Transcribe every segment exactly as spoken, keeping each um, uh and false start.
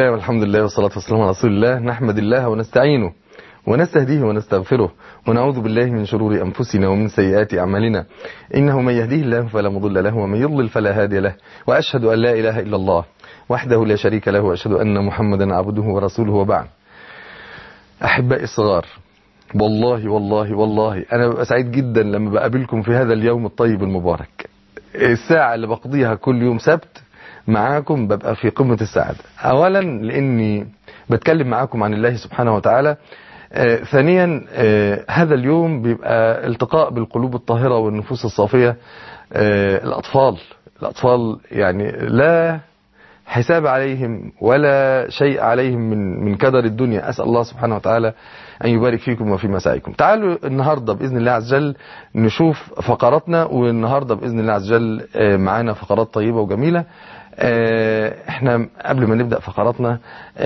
الله والحمد لله والصلاة والسلام على رسول الله. نحمد الله ونستعينه ونستهديه ونستغفره ونعوذ بالله من شرور أنفسنا ومن سيئات أعمالنا. إنه من يهديه الله فلا مضل له ومن يضلل فلا هادي له، وأشهد أن لا إله إلا الله وحده لا شريك له، وأشهد أن محمدا عبده ورسوله، وبعد. أحبائي الصغار، والله والله والله أنا ببقى سعيد جدا لما بقابلكم في هذا اليوم الطيب المبارك. الساعة اللي بقضيها كل يوم سبت معاكم ببقى في قمة السعادة، أولا لأني بتكلم معاكم عن الله سبحانه وتعالى، آه ثانيا آه هذا اليوم بيبقى التقاء بالقلوب الطاهرة والنفوس الصافية. آه الأطفال الأطفال يعني لا حساب عليهم ولا شيء عليهم من من كدر الدنيا. أسأل الله سبحانه وتعالى أن يبارك فيكم وفي مساعيكم. تعالوا النهاردة بإذن الله عز وجل نشوف فقراتنا، والنهاردة بإذن الله عز وجل معانا فقرات طيبة وجميلة. احنا قبل ما نبدأ فقراتنا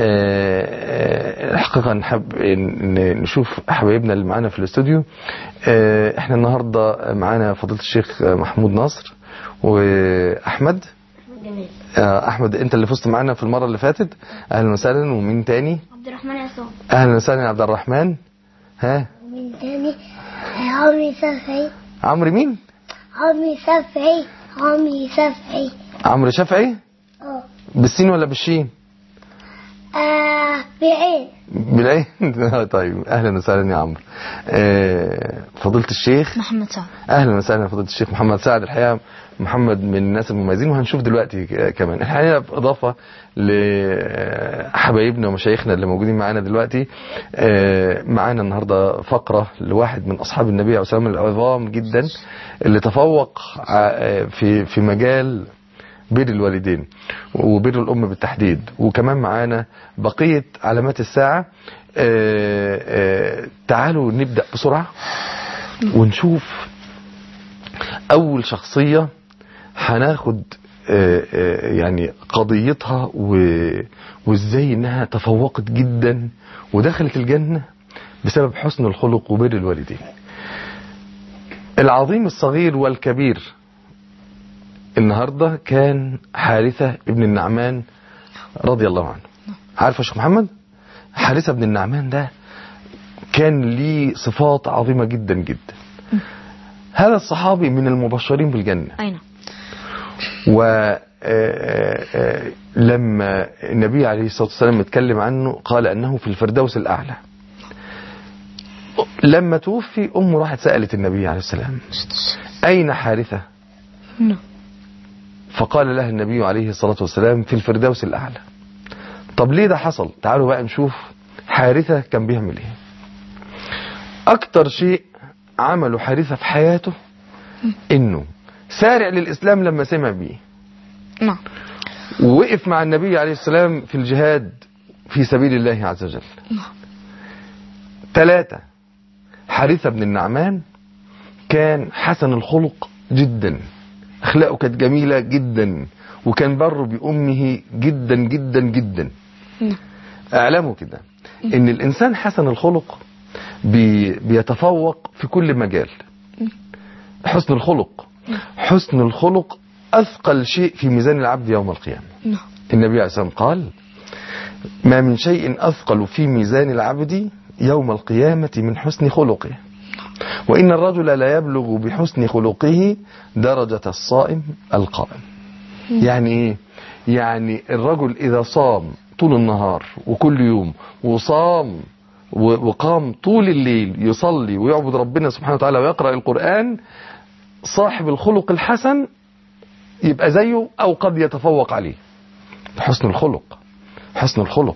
الحقيقة نحب نشوف حبايبنا اللي معانا في الاستوديو. احنا النهاردة معانا فضيلة الشيخ محمود ناصر وأحمد. جميل. احمد انت اللي فزت معانا في المره اللي فاتت، اهلا وسهلا. ومين تاني؟ عبد الرحمن عصام. اهلا وسهلا يا عبد الرحمن. ها ومين تاني؟ عمرو شفعي. عمرو مين؟ عمرو شفعي. عمرو شفعي. عمرو شفعي. اه بالسين ولا بالشين؟ اه بعين. بالعين. طيب اهلا وسهلا يا عمرو. آه فضيله الشيخ محمد سعد. اهلا وسهلا فضيله الشيخ محمد سعد. الحقيقه محمد من الناس المميزين، وهنشوف دلوقتي كمان. الحقيقه باضافه لحبايبنا ومشايخنا اللي موجودين معانا دلوقتي، معانا النهارده فقره لواحد من اصحاب النبي عليه الصلاه والسلام العظام جدا اللي تفوق في في مجال بر الوالدين وبر الام بالتحديد، وكمان معانا بقيه علامات الساعه. تعالوا نبدا بسرعه ونشوف اول شخصيه هناخد يعني قضيتها وازاي انها تفوقت جدا ودخلت الجنة بسبب حسن الخلق وبر الوالدين. العظيم الصغير والكبير النهاردة كان حارثة ابن النعمان رضي الله عنه. عارف يا شيخ محمد؟ حارثة ابن النعمان ده كان ليه صفات عظيمة جدا جدا. هذا الصحابي من المبشرين بالجنة. أين؟ ولما النبي عليه الصلاة والسلام اتكلم عنه قال أنه في الفردوس الأعلى. لما توفي أمه راحت سألت النبي عليه السلام أين حارثة؟ فقال لها النبي عليه الصلاة والسلام في الفردوس الأعلى. طب ليه ده حصل؟ تعالوا بقى نشوف حارثة كان بيعمل ايه. أكتر شيء عمله حارثة في حياته انه سارع للإسلام لما سمع بيه. نعم. ووقف مع النبي عليه السلام في الجهاد في سبيل الله عز وجل. نعم. ثلاثة، حارثة بن النعمان كان حسن الخلق جدا، أخلاقه كانت جميلة جدا، وكان بر بأمه جدا جدا جدا. نعم. اعلموا كده ان الإنسان حسن الخلق بي بيتفوق في كل مجال. حسن الخلق حسن الخلق أثقل شيء في ميزان العبد يوم القيامة. النبي عليه الصلاة والسلام قال ما من شيء أثقل في ميزان العبد يوم القيامة من حسن خلقه، وإن الرجل لا يبلغ بحسن خلقه درجة الصائم القائم. يعني إيه؟ يعني الرجل إذا صام طول النهار وكل يوم وصام وقام طول الليل يصلي ويعبد ربنا سبحانه وتعالى ويقرأ القرآن، صاحب الخلق الحسن يبقى زيه أو قد يتفوق عليه. حسن الخلق حسن الخلق.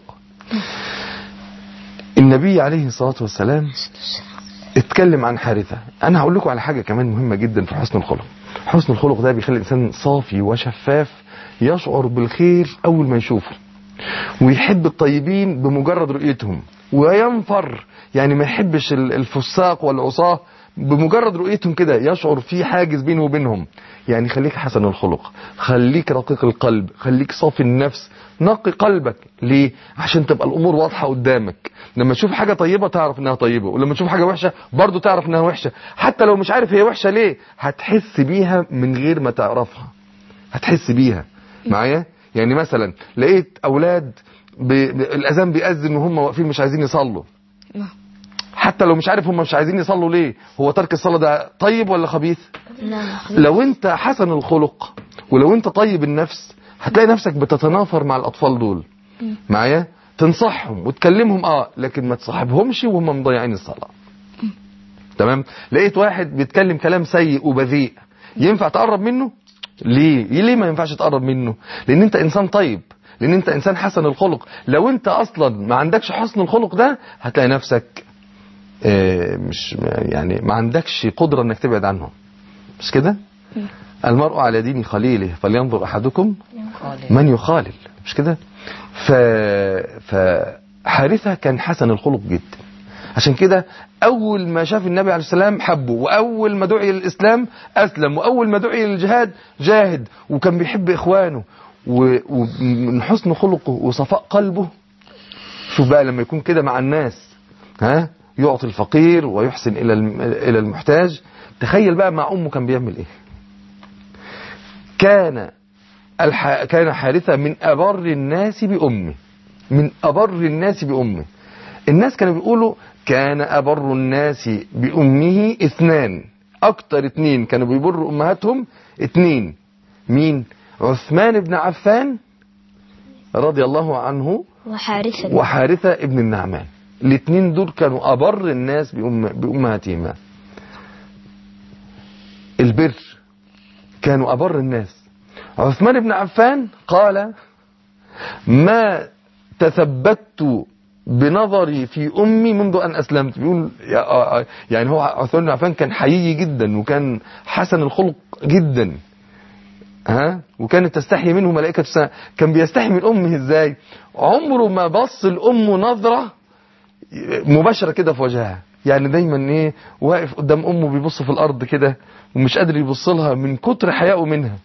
النبي عليه الصلاة والسلام اتكلم عن حارثة. أنا هقول لكم على حاجة كمان مهمة جدا في حسن الخلق. حسن الخلق ده بيخلي الإنسان صافي وشفاف، يشعر بالخير أول ما يشوفه، ويحب الطيبين بمجرد رؤيتهم، وينفر يعني ما يحبش الفساق والعصاه بمجرد رؤيتهم كده، يشعر في حاجز بينه وبينهم. يعني خليك حسن الخلق، خليك رقيق القلب، خليك صافي النفس، نقي قلبك. ليه؟ عشان تبقى الامور واضحه قدامك. لما تشوف حاجه طيبه تعرف انها طيبه، ولما تشوف حاجه وحشه برضو تعرف انها وحشه، حتى لو مش عارف هي وحشه ليه هتحس بيها من غير ما تعرفها، هتحس بيها معايا. يعني مثلا لقيت اولاد ب... ب... الأذان بيأذن وهم واقفين مش عايزين يصلوا، نعم. حتى لو مش عارف هم مش عايزين يصلوا ليه، هو ترك الصلاة ده طيب ولا خبيث؟ لا. لو انت حسن الخلق ولو انت طيب النفس هتلاقي نفسك بتتنافر مع الأطفال دول معايا، تنصحهم وتكلمهم اه لكن ما تصاحبهمش وهم مضيعين الصلاة. تمام. لقيت واحد بيتكلم كلام سيء وبذيء، ينفع تقرب منه؟ ليه؟ ليه ما ينفعش تقرب منه؟ لان انت انسان طيب، لان انت انسان حسن الخلق. لو انت اصلا ما عندكش حسن الخلق ده هتلاقي نفسك اه مش يعني ما عندكش قدرة انك تبعد عنهم، مش كده؟ المرء على دين خليله فلينظر احدكم من يخالل، مش كده؟ ف فحارثة كان حسن الخلق جدا، عشان كده اول ما شاف النبي عليه السلام حبه، واول ما دعي للاسلام اسلم، واول ما دعي للجهاد جاهد، وكان بيحب اخوانه، ومن حسن خلقه وصفاء قلبه. شوف بقى لما يكون كده مع الناس، ها، يعطي الفقير ويحسن الى الى المحتاج. تخيل بقى مع امه كان بيعمل ايه. كان الح... كان حارثة من أبر الناس بأمه، من أبر الناس بأمه. الناس كانوا بيقولوا كان أبر الناس بأمه اثنان، أكتر اتنين كانوا بيبروا أمهاتهم اتنين. مين؟ عثمان بن عفان رضي الله عنه وحارثة وحارثة ابن النعمان. الاتنين دول كانوا أبر الناس بأم... بأمهاتهما. البر كانوا أبر الناس. عثمان بن عفان قال ما تثبت بنظري في أمي منذ أن أسلمت. بيقول يعني هو عثمان بن عفان كان حيي جدا وكان حسن الخلق جدا، ها، وكانت تستحي منه ملائكة السماء. كان بيستحي من أمه إزاي؟ عمره ما بص الأم نظرة مباشرة كده في وجهها، يعني دايما ايه واقف قدام أمه بيبص في الأرض كده ومش قادر يبص لها من كتر حيائه منها.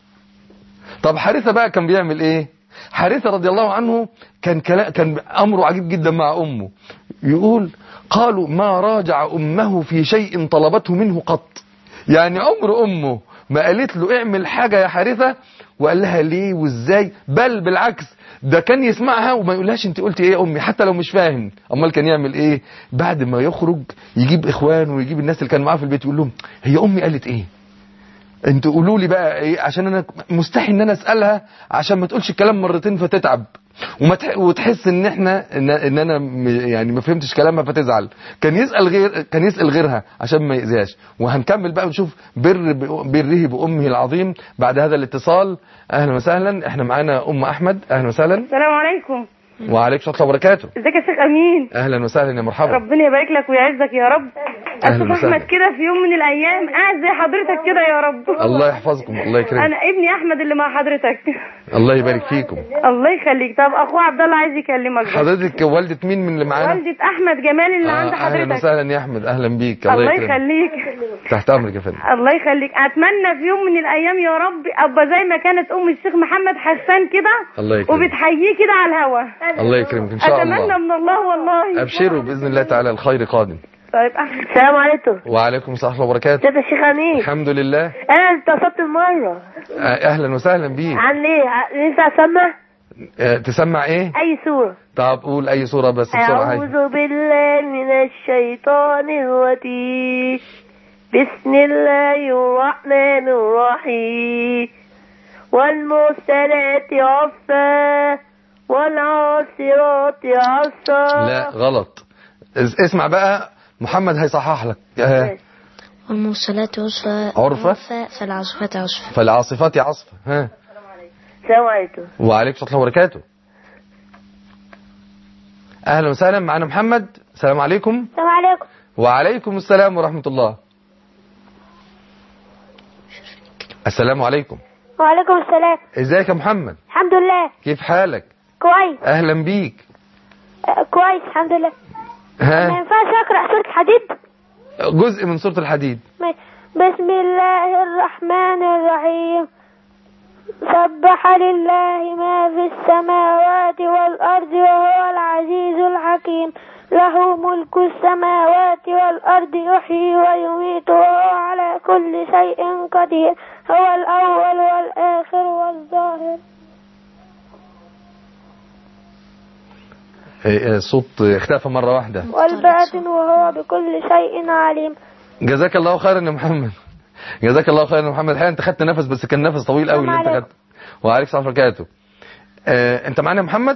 طب حارثة بقى كان بيعمل ايه؟ حارثة رضي الله عنه كان كلا كان أمره عجيب جدا مع أمه. يقول قالوا ما راجع أمه في شيء طلبته منه قط. يعني عمر أمه ما قالت له اعمل حاجة يا حارثة وقال لها ليه وازاي، بل بالعكس ده كان يسمعها وما يقولهاش انت قلتي ايه يا امي حتى لو مش فاهم. امال كان يعمل ايه؟ بعد ما يخرج يجيب اخوانه ويجيب الناس اللي كان معاه في البيت يقول لهم هي امي قالت ايه، انتوا قولوا لي بقى ايه، عشان انا مستحي ان انا اسالها عشان ما تقولش الكلام مرتين فتتعب وما تح... وتحس ان احنا ان, إن انا م... يعني ما فهمتش كلامها فتزعل. كان يسال غير كان يسال غيرها عشان ما يأذيهاش. وهنكمل بقى ونشوف بر ب... بره بامه العظيم بعد هذا الاتصال. اهلا وسهلا، احنا معانا ام احمد. اهلا وسهلا. السلام عليكم. وعليكم السلام وبركاته. ازيك يا شيخ امين؟ اهلا وسهلا يا مرحبا. ربنا يبارك لك ويعزك يا رب. اشوف احمد كده في يوم من الايام قاعد زي حضرتك كده يا رب. الله يحفظكم، الله يكرمك. انا ابني احمد اللي مع حضرتك. الله يبارك فيكم. الله يخليك. طب اخوه عبد الله عايز يكلمك. حضرتك والده مين من اللي معانا؟ والده احمد جمال اللي آه عند حضرتك. اهلا وسهلا يا احمد، اهلا بيك. الله, الله يخليك. تحت امرك يا فندم. الله يخليك. اتمنى في يوم من الايام يا رب ابقى زي ما كانت ام الشيخ محمد حسان كده. الله يكرمك. وبتحييه كده على الهوا. الله يكرمك ان شاء الله. اتمنى من الله والله. ابشروا باذن الله تعالى الخير قادم. طيب احمد. السلام عليكم. وعليكم السلام ورحمه الله وبركاته. ازيك يا شيخ امين؟ الحمد لله. انا اتصلت مره. اهلا وسهلا بيك. عن ايه؟ ينفع اسمع؟ أه تسمع ايه؟ اي سوره. طب قول اي سوره بس بسرعه. اعوذ بالله من الشيطان الرجيم. بسم الله الرحمن الرحيم. والمرسلات عرفا والعاصرات عصا. لا غلط، اسمع بقى محمد هيصحح لك. ها. والمرسلات عرفا عرفا فالعاصفات عصفا فالعاصفات عصفا. ها. السلام عليكم. وعليكم السلام وبركاته. اهلا وسهلا، معنا محمد. السلام عليكم. السلام عليكم. وعليكم السلام ورحمة الله. السلام عليكم. وعليكم السلام. ازيك يا محمد؟ الحمد لله. كيف حالك؟ كويس. اهلا بيك. أه كويس الحمد لله. ها؟ ما ينفعش اقرا سوره الحديد؟ جزء من سورة الحديد. بسم الله الرحمن الرحيم. سبح لله ما في السماوات والأرض وهو العزيز الحكيم. له ملك السماوات والأرض يحيي ويميت وهو على كل شيء قدير. هو الأول والآخر والظاهر. الصوت اختفى مرة واحدة. والباطن وهو بكل شيء عليم. جزاك الله خيرا يا محمد، جزاك الله خيرا يا محمد. الحقيقة انت خدت نفس بس كان نفس طويل قوي اللي انت خدته. وعليكم السلام ورحمة الله وبركاته. اه انت معانا يا محمد؟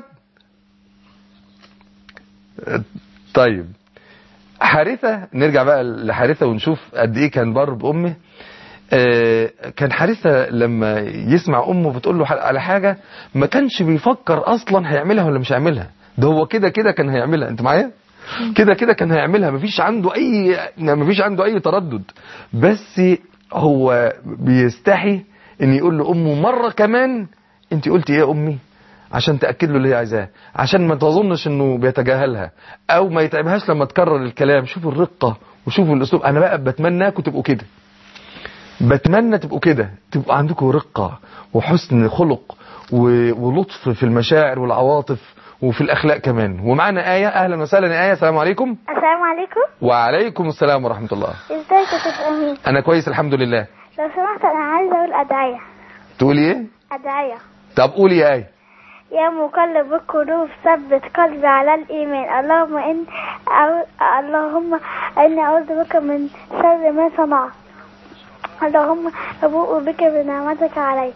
اه طيب حارثة، نرجع بقى لحارثة ونشوف قد ايه كان بر بأمه. اه كان حارثة لما يسمع أمه بتقول له على حاجة ما كانش بيفكر أصلا هيعملها ولا مش هيعملها، ده هو كده كده كان هيعملها. انت معايا؟ كده كده كان هيعملها، مفيش عنده أي مفيش عنده أي تردد، بس هو بيستحي ان يقول لأمه مرة كمان انت قلتي ايه يا أمي، عشان تأكد له اللي هي عايزاه، عشان ما تظنش انه بيتجاهلها او ما يتعبهاش لما تكرر الكلام. شوفوا الرقة وشوفوا الاسلوب. انا بقى بتمناكم تبقوا كده، بتمنى تبقوا كده، تبقوا عندكم رقة وحسن خلق ولطف في المشاعر والعواطف وفي الاخلاق كمان. ومعنا آية. اهلا وسهلا يا آية، السلام عليكم. السلام عليكم. وعليكم السلام ورحمة الله. ازيك يا شيخ امين؟ انا كويس الحمد لله. لو سمحت انا عايزه اقول ادعية. تقولي ايه؟ ادعية. طب قولي يا آية. يا مقلب القلوب ثبت قلبي على الإيمان، اللهم إن أو... اللهم إني أعوذ بك من شر ما صنعت، اللهم أبوء بك بنعمتك علي،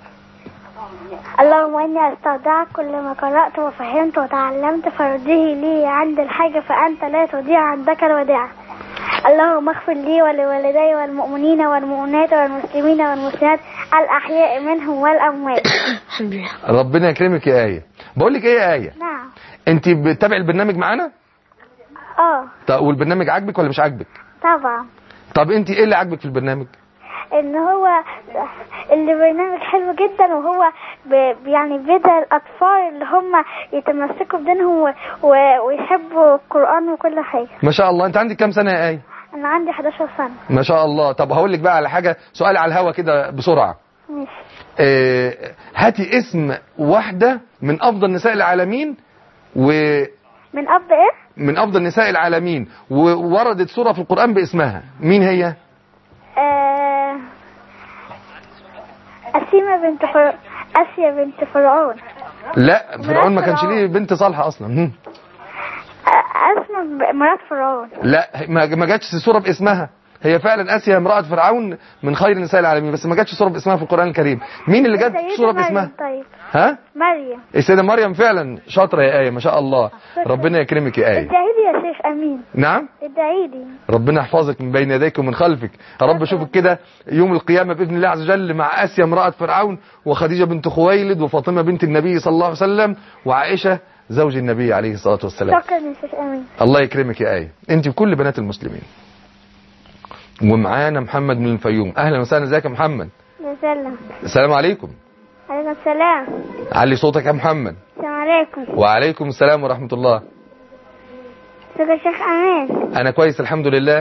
اللهم إني أستودعك كل ما قرأت وفهمت وتعلمت فرديه لي عند الحاجة فأنت لا تضيع عندك الوديعة، اللهم اغفر لي ولوالدي والمؤمنين والمؤمنات والمسلمين والمسلمات الأحياء منهم والأموات. ربنا يكرمك يا آية. بقول لك ايه يا آية؟ نعم. انت بتتابع البرنامج معانا؟ اه. طب والبرنامج عاجبك ولا مش عاجبك؟ طبعا. طب انت ايه اللي عاجبك في البرنامج؟ ان هو اللي برنامج حلو جدا، وهو ب... يعني بيدعي الاطفال اللي هم يتمسكوا بدينهم و... و... ويحبوا القرآن وكل حاجة. ما شاء الله. انت عندك كام سنة يا آية؟ انا عندي حداشر سنة. ما شاء الله. طب هقول لك بقى على حاجة، سؤال على الهوا كده بسرعة. ماشي. اه هاتي اسم واحدة من افضل نساء العالمين و من اب ايه؟ من افضل نساء العالمين ووردت سورة في القرآن باسمها، مين هي؟ آه... أسيمة بنت فر... أسيا بنت فرعون. لا فرعون ما كانش ليه بنت صالحة اصلا. اسمها مرات فرعون. لا ما جاتش سورة باسمها. هي فعلا آسيا امرأة فرعون من خير نساء العالمين، بس ما جاتش سورة باسمها في القرآن الكريم. مين اللي جات سورة باسمها؟ طيب. ها؟ مريم. السيدة مريم فعلا. شاطرة يا آية ما شاء الله. ربنا يكرمك يا آية. ادعي لي يا شيخ امين. نعم؟ ادعي لي. ربنا يحفظك من بين يديك ومن خلفك يا رب. اشوفك كده يوم القيامة بإذن الله عز وجل مع آسيا امرأة فرعون وخديجة بنت خويلد وفاطمة بنت النبي صلى الله عليه وسلم وعائشة زوج النبي عليه الصلاة والسلام. شكرا يا شيخ امين. الله يكرمك يا آية، انت وكل بنات المسلمين. ومعانا محمد من الفيوم. اهلا وسهلا. ازيك يا محمد؟ سلام. السلام عليكم. عليكم السلام. علي صوتك يا محمد. السلام عليكم. وعليكم السلام ورحمة الله. ازيك يا شيخ امين؟ انا كويس الحمد لله.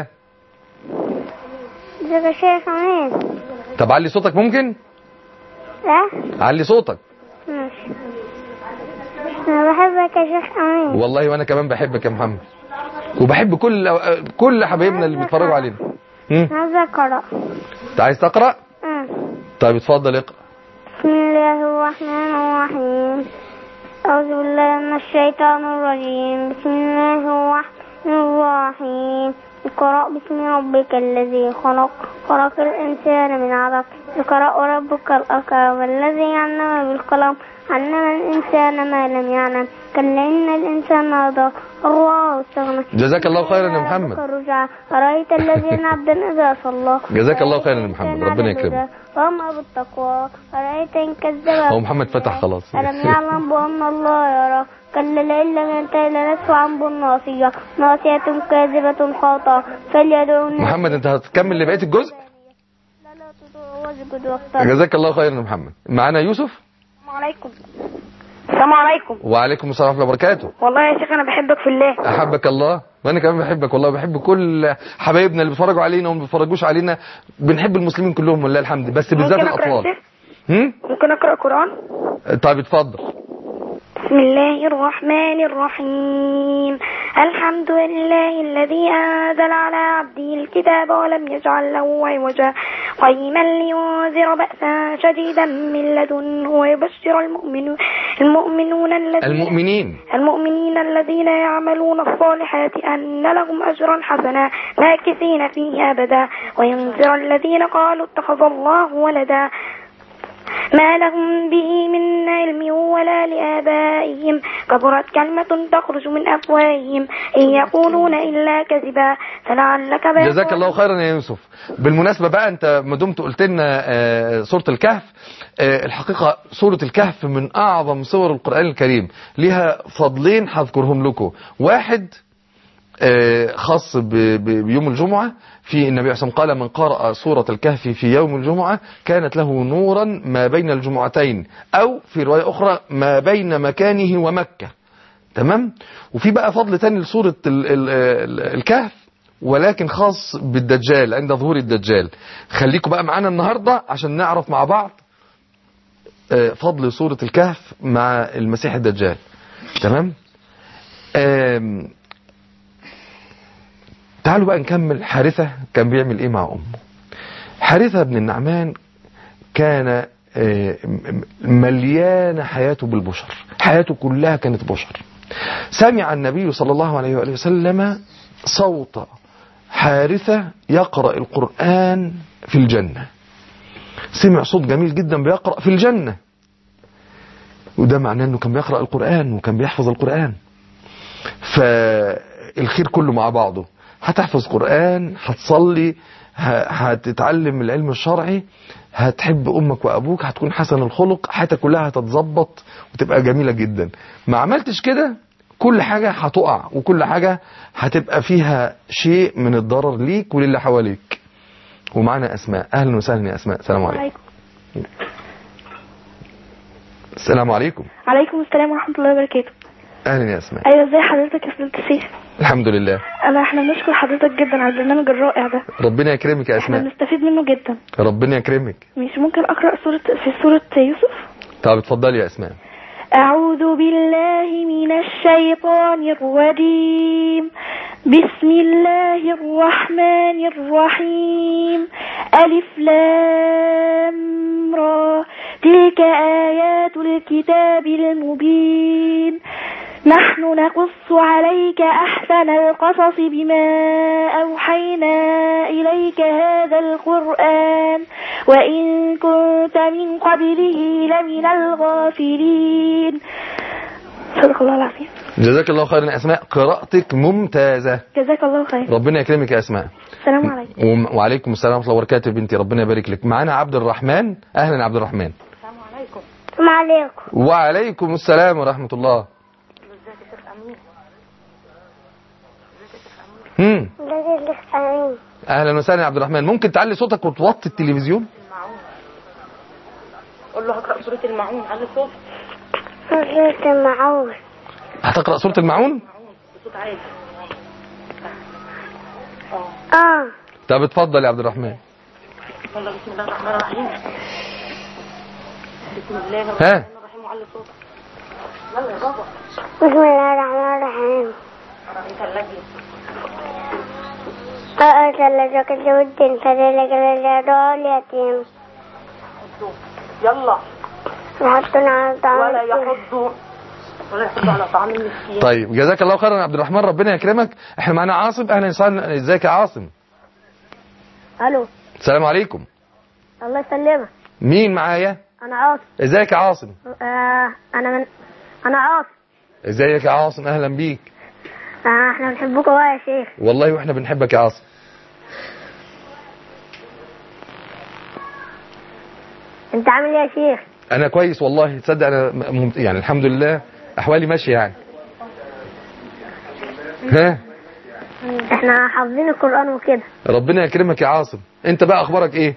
ازيك يا شيخ امين؟ طب علي صوتك ممكن؟ لا. علي صوتك. ماشي. انا بحبك يا شيخ امين. والله وانا كمان بحبك يا محمد، وبحب كل كل حبايبنا اللي بيتفرجوا علينا. عايزة اقرا. انت عايز تقرا؟ امم طيب اتفضل اقرا. بسم الله الرحمن الرحيم. اعوذ بالله من الشيطان الرجيم. بسم الله الرحمن الرحيم. اقرأ باسم ربك الذي خلق خلق الإنسان من علق. اقرأ ربك الأكرم الذي علم بالقلم علم الإنسان ما لم يعلم كلا إن الإنسان ليطغى الله استغنى. جزاك الله خيرا يا محمد. أرأيت الذين عبدا إذا صلى. جزاك الله خيرا يا محمد، ربنا يكرمك. وأما بالتقوى أرأيت إن كذب. هو محمد فتح خلاص. ألم يعلم بأن الله يرى كلا لئن لم ينته لندفعا بالناصية ناصية كاذبة خاطئة فليدعو. محمد انت هتكمل لبقية الجزء؟ لا لا تطوع واسجد واقترب. جزاك الله خيرا يا محمد. معانا يوسف. السلام عليكم. السلام عليكم. وعليكم السلام ورحمة الله وبركاته. والله يا شيخ انا بحبك في الله. احبك الله وانا كمان بحبك والله. بحب كل حبايبنا اللي بيتفرجوا علينا وما بيتفرجوش علينا. بنحب المسلمين كلهم والله الحمد، بس بالذات الاطفال. هم؟ ممكن اقرا قرآن؟ طيب اتفضل. بسم الله الرحمن الرحيم. الحمد لله الذي أنزل على عبده الكتاب ولم يجعل له عوجا قيما لينذر بأسا شديدا من لدنه ويبشر المؤمنين المؤمنون الذين المؤمنين المؤمنين الذين يعملون الصالحات أن لهم أجرا حسنا ماكثين فيه أبدا وينذر الذين قالوا اتخذ الله ولدا ما لهم به من علم ولا لآبائهم كبرت كلمة تخرج من أفواههم إن يقولون إلا كذبا فلعلك باخع. جزاك الله خيرا يا يوسف. بالمناسبة بقى أنت ما دمت قلت لنا سورة الكهف، الحقيقة سورة الكهف من أعظم سور القرآن الكريم، لها فضلين هذكرهم لكم. واحد خاص بيوم الجمعة، في النبي عليه الصلاة والسلام قال من قرأ سورة الكهف في يوم الجمعة كانت له نورا ما بين الجمعتين، أو في رواية أخرى ما بين مكانه ومكة. تمام. وفي بقى فضل تاني لسورة الكهف ولكن خاص بالدجال، عند ظهور الدجال. خليكم بقى معانا النهاردة عشان نعرف مع بعض فضل سورة الكهف مع المسيح الدجال. تمام. تعالوا بقى نكمل. حارثة كان بيعمل ايه مع امه؟ حارثة بن النعمان كان مليان حياته بالبشر، حياته كلها كانت بشر. سمع النبي صلى الله عليه وآله وسلم صوت حارثة يقرأ القرآن في الجنة. سمع صوت جميل جدا بيقرأ في الجنة، وده معناه انه كان بيقرأ القرآن وكان بيحفظ القرآن. فالخير كله مع بعضه، هتحفظ قرآن، هتصلي، هتتعلم العلم الشرعي، هتحب أمك وأبوك، هتكون حسن الخلق، حياتك كلها هتتظبط وتبقى جميلة جدا. ما عملتش كده كل حاجة هتقع، وكل حاجة هتبقى فيها شيء من الضرر ليك وللي حواليك. ومعنا أسماء. أهلا وسهلا يا أسماء. السلام عليكم. السلام عليكم. عليكم السلام ورحمة الله وبركاته. أهلا يا أسماء. أيوة، ازي حضرتك يا فضيلة الشيخ؟ الحمد لله. أنا احنا بنشكر حضرتك جدا على البرنامج الرائع ده. ربنا يكرمك يا أسماء. احنا بنستفيد منه جدا. ربنا يكرمك. مش ممكن أقرأ سورة في سورة يوسف؟ طب اتفضلي يا أسماء. أعوذ بالله من الشيطان الرجيم. بسم الله الرحمن الرحيم. ألف لام را. تلك آيات الكتاب المبين. نحن نقص عليك أحسن القصص بما أوحينا إليك هذا القرآن وإن كنت من قبله لمن الغافلين. صدق الله العظيم. جزاك الله خيرا يا أسماء، قراءتك ممتازة. جزاك الله خير. ربنا يكرمك يا أسماء. السلام عليكم. وعليكم السلام ورحمة الله وبركاته. بنتي ربنا يبارك لك. معانا عبد الرحمن. أهلا عبد الرحمن. السلام عليكم. السلام عليكم. وعليكم السلام ورحمة الله. امم اهلا وسهلا يا عبد الرحمن. ممكن تعلي صوتك وتوطي التلفزيون؟ قول له هقرأ سورة المعون. علي صوتك. سورة المعون. هتقرأ سورة المعون؟ بصوت عالي. اه. طب اتفضل يا عبد الرحمن. يلا بسم الله الرحمن الرحيم. بسم الله الرحمن الرحيم. وعلي صوتك. يلا يا بابا. بسم الله الرحمن الرحيم. انت اللجنة. أأرسل لك الدين فذلك الجدار اليتيم. يلا. يحطون على طعام ولا يحضوا ولا يحضوا على طعام المسكين. طيب جزاك الله خيرا يا عبد الرحمن، ربنا يكرمك. احنا معانا عاصم. اهلا وسهلا. ازيك يا عاصم؟ الو. السلام عليكم. الله يسلمك. مين معايا؟ انا عاصم. ازيك يا عاصم؟ آه انا من انا عاصم. ازيك يا عاصم؟ اهلا بيك. آه احنا بنحبكم بقى يا شيخ. والله واحنا بنحبك يا عاصم. انت عامل ايه يا شيخ؟ انا كويس والله. تصدق انا ممت... يعني الحمد لله احوالي ماشيه يعني. ها احنا حافظين القرآن وكده. ربنا يكرمك يا عاصم. انت بقى اخبارك ايه؟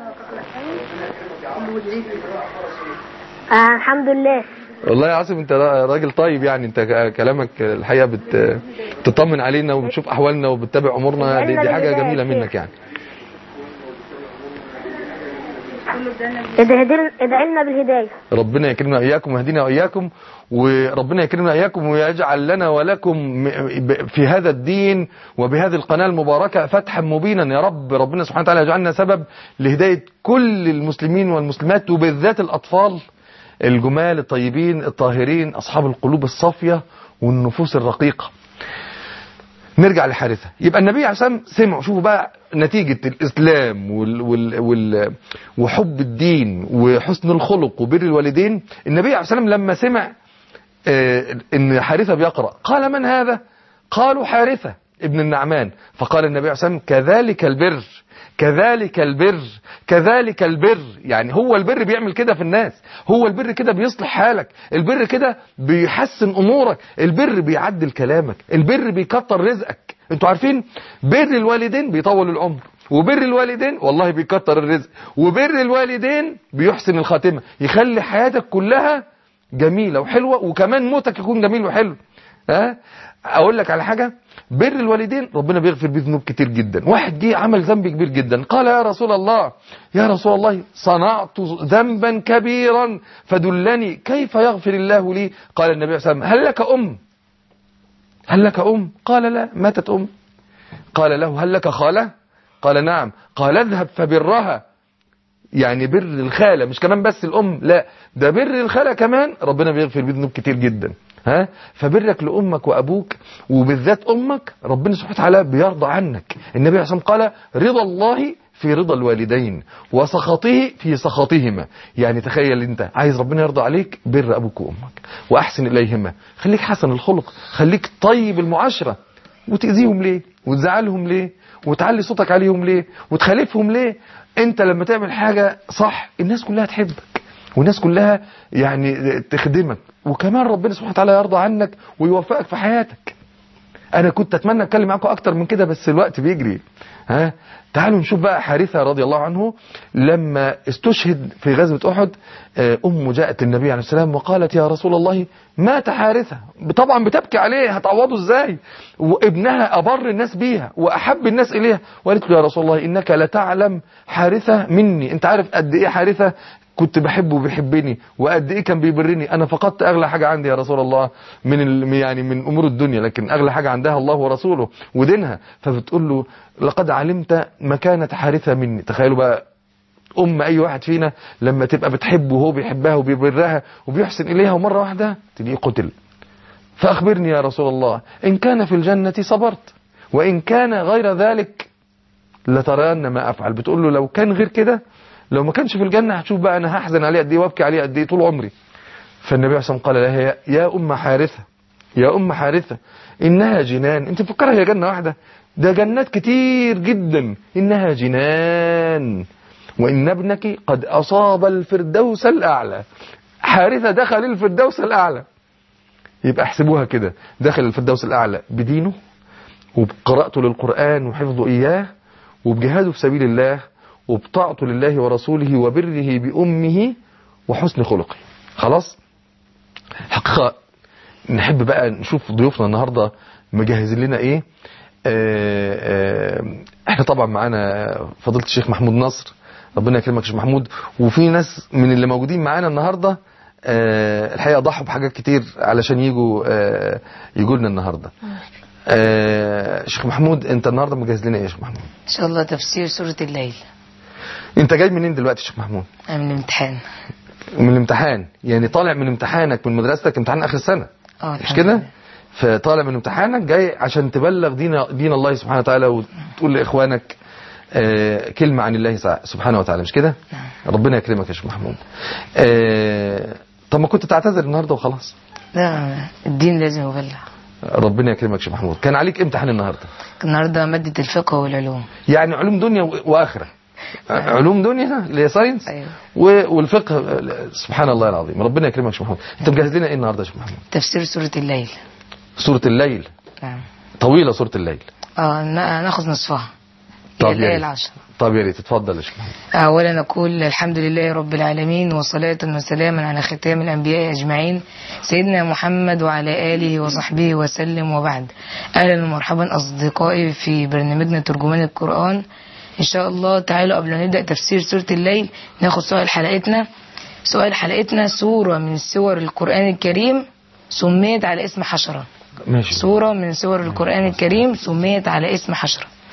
آه الحمد لله. والله يا عاصم انت راجل طيب يعني. انت كلامك الحقيقه بت... بتطمن علينا وبتشوف احوالنا وبتتابع امورنا. دي, دي حاجه جميله منك يعني. ادعي لنا بالهدايه. ربنا يكرمنا واياكم ويهدينا واياكم، وربنا يكرمنا واياكم ويجعل لنا ولكم في هذا الدين وبهذه القناه المباركه فتحا مبينا يا رب. ربنا سبحانه وتعالى يجعلنا سبب لهدايه كل المسلمين والمسلمات وبالذات الاطفال الجمال الطيبين الطاهرين أصحاب القلوب الصافية والنفوس الرقيقة. نرجع لحارثة. يبقى النبي عليه الصلاة والسلام سمع، شوفوا بقى نتيجة الإسلام وال وال وال وحب الدين وحسن الخلق وبر الوالدين. النبي عليه الصلاة والسلام لما سمع آه إن حارثة بيقرأ قال من هذا؟ قالوا حارثة ابن النعمان. فقال النبي عليه الصلاة والسلام كذلك البر كذلك البر كذلك البر. يعني هو البر بيعمل كده في الناس، هو البر كده بيصلح حالك، البر كده بيحسن امورك، البر بيعدل كلامك، البر بيكتر رزقك. انتوا عارفين بر الوالدين بيطول العمر، وبر الوالدين والله بيكتر الرزق، وبر الوالدين بيحسن الخاتمة، يخلي حياتك كلها جميلة وحلوة، وكمان موتك يكون جميل وحلو. ها اقول لك على حاجة، بر الوالدين ربنا بيغفر بيه ذنوب كتير جدا. واحد جه عمل ذنب كبير جدا، قال يا رسول الله يا رسول الله صنعت ذنبا كبيرا فدلني كيف يغفر الله لي. قال النبي صلى الله عليه وسلم هل لك أم؟ هل لك أم؟ قال لا ماتت أم. قال له هل لك خالة؟ قال نعم. قال اذهب فبرها. يعني بر الخالة مش كمان بس الأم، لا ده بر الخالة كمان ربنا بيغفر بيه ذنوب كتير جدا. ها فبرك لأمك وأبوك وبالذات أمك ربنا سبحانه وتعالى بيرضى عنك. النبي عليه الصلاة والسلام قال رضا الله في رضا الوالدين وسخطه في سخطهما. يعني تخيل انت عايز ربنا يرضى عليك، بر أبوك وأمك وأحسن إليهما، خليك حسن الخلق، خليك طيب المعاشرة. وتأذيهم ليه وتزعلهم ليه وتعلي صوتك عليهم ليه وتخالفهم ليه؟ انت لما تعمل حاجة صح الناس كلها تحبك والناس كلها يعني تخدمك، وكمان ربنا سبحانه وتعالى يرضى عنك ويوفقك في حياتك. انا كنت اتمنى اتكلم معاكم اكتر من كده بس الوقت بيجري. ها تعالوا نشوف بقى حارثة رضي الله عنه لما استشهد في غزوة احد. امه جاءت للنبي عليه السلام وقالت يا رسول الله مات حارثة. طبعا بتبكي عليه، هتعوضه ازاي؟ وابنها ابر الناس بيها واحب الناس اليها، وقالت له يا رسول الله انك لتعلم حارثة مني، انت عارف قد ايه حارثة كنت بحبه وبيحبني وقد ايه كان بيبرني. انا فقدت اغلى حاجة عندي يا رسول الله من ال... يعني من امور الدنيا، لكن اغلى حاجة عندها الله ورسوله ودينها. فبتقول له لقد علمت مكانة حارثة مني. تخيلوا بقى ام اي واحد فينا لما تبقى بتحبه وهو بيحبها وبيبرها وبيحسن اليها ومرة واحدة تلاقيه قتل. فاخبرني يا رسول الله ان كان في الجنة صبرت وان كان غير ذلك لترين ما افعل. بتقول له لو كان غير كده، لو ما كانش في الجنة هتشوف بقى انا هحزن عليه قد ايه وابكي عليه قد ايه طول عمري. فالنبي عليه الصلاة والسلام قال لها يا ام حارثة يا ام حارثة انها جنان. انت فكرها هي جنة واحدة؟ ده جنات كتير جدا. انها جنان وان ابنك قد اصاب الفردوس الاعلى. حارثة دخل الفردوس الاعلى. يبقى احسبوها كده، دخل الفردوس الاعلى بدينه وبقراءته للقرآن وحفظه اياه وبجهاده في سبيل الله وبطاعته لله ورسوله وبره بأمه وحسن خلقه. خلاص حقيقة نحب بقى نشوف ضيوفنا النهاردة مجهزين لنا ايه. آآ آآ احنا طبعا معانا فضيلة الشيخ محمود نصر، ربنا يكرمك شيخ محمود. وفي ناس من اللي موجودين معانا النهاردة الحقيقة ضحوا بحاجات كتير علشان يجوا يجوا لنا النهاردة. شيخ محمود انت النهاردة مجهز لنا ايه يا شيخ محمود؟ ان شاء الله تفسير سورة الليل. انت جاي منين دلوقتي يا شيخ محمود؟ من الامتحان. من الامتحان يعني طالع من امتحانك من مدرستك، امتحان اخر السنة اه مش كده؟ فطالع من امتحانك جاي عشان تبلغ دين دين الله سبحانه وتعالى وتقول لاخوانك آه كلمة عن الله سبحانه وتعالى مش كده؟ نعم. ربنا يكرمك يا شيخ محمود. آه طب ما كنت تعتذر النهارده وخلاص. لا الدين لازم يبلغ. ربنا يكرمك يا شيخ محمود. كان عليك امتحان النهارده؟ النهارده مادة الفقه والعلوم. يعني علوم دنيا واخره. علوم دنيا اللي هي ساينس. أيوة. والفقه سبحان الله العظيم. ربنا يكرمك يا شيخ محمود. انت مجهز لنا ايه النهارده يا شيخ محمود؟ تفسير سورة الليل. سورة الليل. نعم. طويلة سورة الليل. اه ناخذ نصفها. طب الآية العشرة. طب يا ريت تتفضل يا شيخ محمود. اولا نقول الحمد لله رب العالمين وصلاة وسلاما على ختام الانبياء اجمعين سيدنا محمد وعلى اله وصحبه وسلم، وبعد. اهلا ومرحبا اصدقائي في برنامجنا ترجمان القرآن. ان شاء الله تعالوا قبل ما نبدأ تفسير سورة الليل ناخد سؤال حلقتنا. سؤال حلقتنا سورة من سور القرآن الكريم سميت على اسم حشرة. ماشي. سورة من سور القرآن الكريم سميت على اسم حشرة.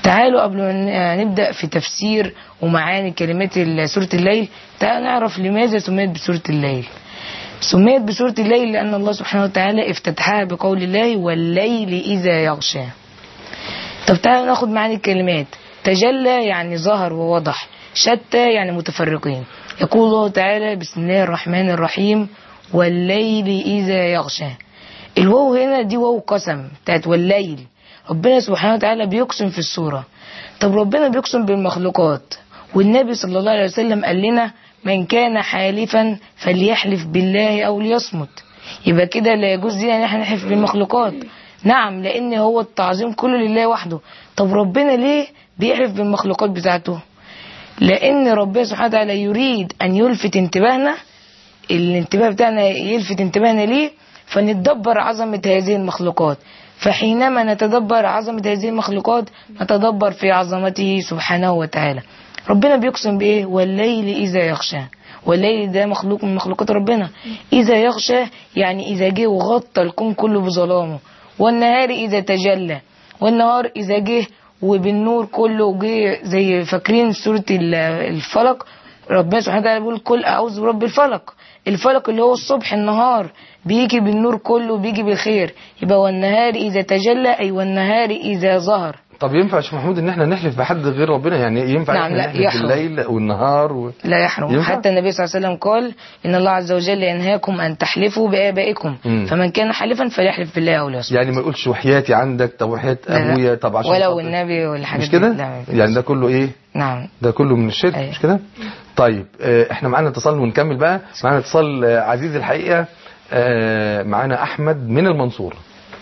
تعالوا قبل ما نبدأ في تفسير ومعاني كلمات سورة الليل، تعالوا نعرف لماذا سميت بسورة الليل. سميت بسورة الليل لأن الله سبحانه وتعالى افتتحها بقول الله والليل إذا يغشى. طب تعالوا ناخد معاني الكلمات. تجلى يعني ظهر ووضح، شتى يعني متفرقين. يقول الله تعالى بسم الله الرحمن الرحيم والليل إذا يغشى. الواو هنا دي واو قسم بتاعت والليل. ربنا سبحانه وتعالى بيقسم في السورة. طب ربنا بيقسم بالمخلوقات، والنبي صلى الله عليه وسلم قال لنا من كان حالفا فليحلف بالله أو ليصمت. يبقى كده لا يجوز لنا ان احنا نحلف بالمخلوقات. نعم، لأن هو التعظيم كله لله وحده. طب ربنا ليه بيحلف بالمخلوقات بتاعته؟ لأن ربنا سبحانه وتعالى يريد أن يلفت انتباهنا، الانتباه بتاعنا يلفت انتباهنا ليه، فنتدبر عظمة هذه المخلوقات. فحينما نتدبر عظمة هذه المخلوقات نتدبر في عظمته سبحانه وتعالى. ربنا بيقسم بإيه؟ والليل إذا يغشى. والليل ده مخلوق من مخلوقات ربنا. إذا يغشى يعني إذا جه وغطى الكون كله بظلامه. والنهار إذا تجلى، والنهار إذا جه وبالنور كله جه، زي فاكرين سورة الفلق، ربنا سبحانه وتعالى بيقول قل أعوذ برب الفلق. الفلق اللي هو الصبح، النهار بيجي بالنور كله، بيجي بالخير. يبقى والنهار إذا تجلى أي والنهار إذا ظهر. طب ينفع يا شيخ محمود ان احنا نحلف بحد غير ربنا؟ يعني ينفع نعم، لا نحلف يحرم. بالليل والنهار و... لا يحرم. ينفع؟ حتى النبي صلى الله عليه وسلم قال إن الله عز وجل ينهاكم أن تحلفوا بآبائكم. مم. فمن كان حلفا فليحلف بالله أو ليصمت. يعني ما يقولش وحياتي عندك، طب وحياة لا لا. ابويا، طب عشان ولو خاطر- النبي والحاجات مش كده؟ دي. لا، ما ينفعش. يعني ده كله ايه؟ نعم. ده كله من الشرك. أيوة. مش كده؟ طيب آه، احنا معانا اتصال ونكمل بقى. معانا اتصال آه، عزيز الحقيقة، آه، معانا احمد من المنصورة.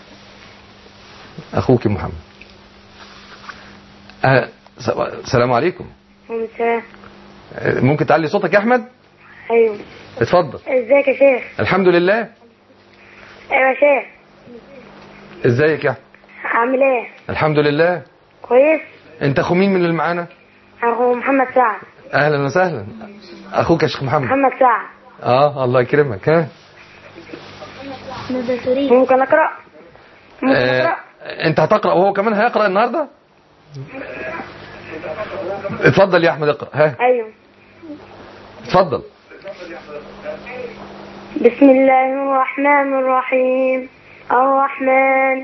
اخوك محمد. آه، س- السلام عليكم. السلام. آه، ممكن تعلي صوتك يا احمد؟ ايوه. اتفضل. ازيك يا شيخ؟ الحمد لله. ايوه يا شيخ. ازيك يا احمد؟ عامل ايه؟ الحمد لله. كويس. انت اخو مين من اللي معانا؟ اخو محمد سعد. اهلا وسهلا. اخوك يا شيخ محمد. محمد سعد. اه الله يكرمك. ها ممكن اقرا؟ ممكن آه، اقرا؟ انت هتقرا وهو كمان هيقرا النهارده؟ اتفضل يا احمد اقرا. ها ايوه. اتفضل. بسم الله الرحمن الرحيم. الرحمن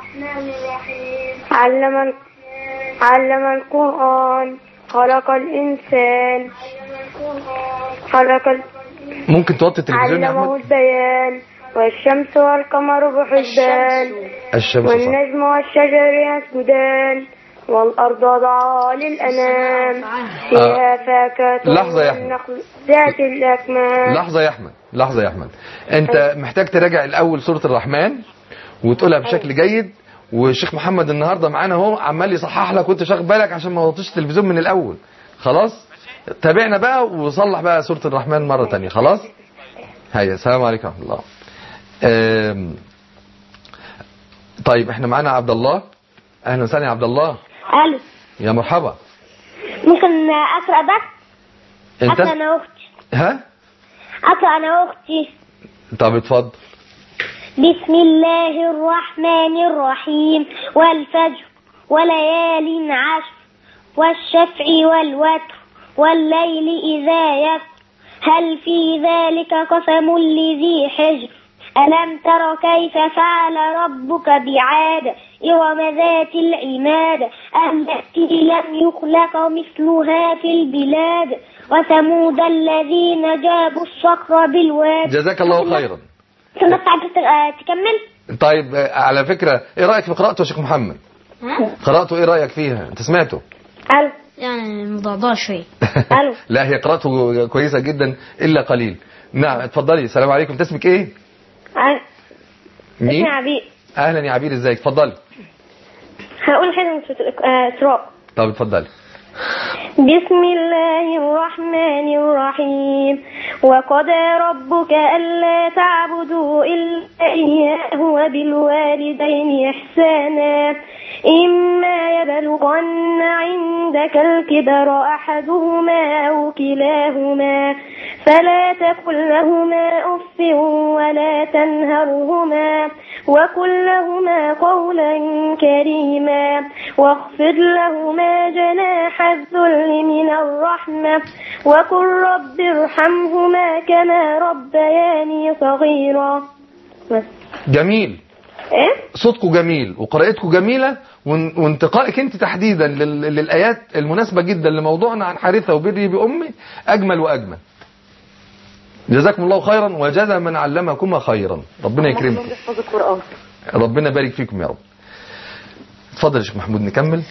علم ال... علم القرآن خلق الإنسان خلق ال... ممكن توطي التلفزيون يا علمه احمد؟ البيان والشمس والقمر بحسبان الشمس صح. والنجم والشجر يسجدان والأرض وضعها للأنام فيها فاكهة لحظة يا أحمد. والنخل ذات الأكمام. لحظه يا احمد، لحظه يا احمد. انت محتاج تراجع الاول سوره الرحمن وتقولها بشكل جيد. والشيخ محمد النهارده معانا اهو عمال يصحح لك وانت شاغل بالك عشان ما توطيش التلفزيون من الاول. خلاص تابعنا بقى وصلح بقى سوره الرحمن مره تانية. خلاص. هيا السلام عليكم ورحمه الله. آم، طيب احنا معانا عبد الله. اهلا وسهلا يا عبد الله. ألو. يا مرحبا. ممكن أقرأ بس؟ انت أقرأ أنا وأختي. ها أقرأ أنا وأختي. طب اتفضل. بسم الله الرحمن الرحيم والفجر وليال عشر والشفع والوتر والليل إذا يسر هل في ذلك قسم لذي حجر ألم تر كيف فعل ربك بعاد إرم ذات العماد التي لم يخلق مثلها في البلاد وثمود الذين جابوا الصخر بالواد. جزاك الله خيرا. ثم تكمل. طيب آه، على فكرة ايه رأيك في قراءته يا شيخ محمد؟ قراءته ايه رأيك فيها؟ انت سمعته؟ ألو. يعني مضاضة شوي. ألو. لا هي قراءته كويسة جدا الا قليل. نعم اتفضلي. السلام عليكم. انت اسمك ايه؟ ألو. مين؟ اسمي عبير. اهلا يا عبير ازيك؟ اتفضلي. هقول حاجة من سراء. طب اتفضلي. بسم الله الرحمن الرحيم وقضى ربك ألا تعبدوا إلا إياه وبالوالدين إحسانا إما يبلغن عندك الكبر أحدهما أو كلاهما فلا تقل لهما أف ولا تنهرهما وقل لهما قولا كريما واخفض لهما جناح الذل من الرحمة وقل رب ارحمهما كما ربياني صغيرا. بس. جميل. ايه صوتكم جميل وقراءتكم جميلة وانتقائك انت تحديدا للآيات المناسبة جدا لموضوعنا عن حارثة وبري بأمي أجمل وأجمل. جزاكم الله خيرا وجزا من علمكما خيرا. ربنا يكرمكم. ربنا يبارك فيكم يا رب. اتفضل يا شيخ محمود نكمل.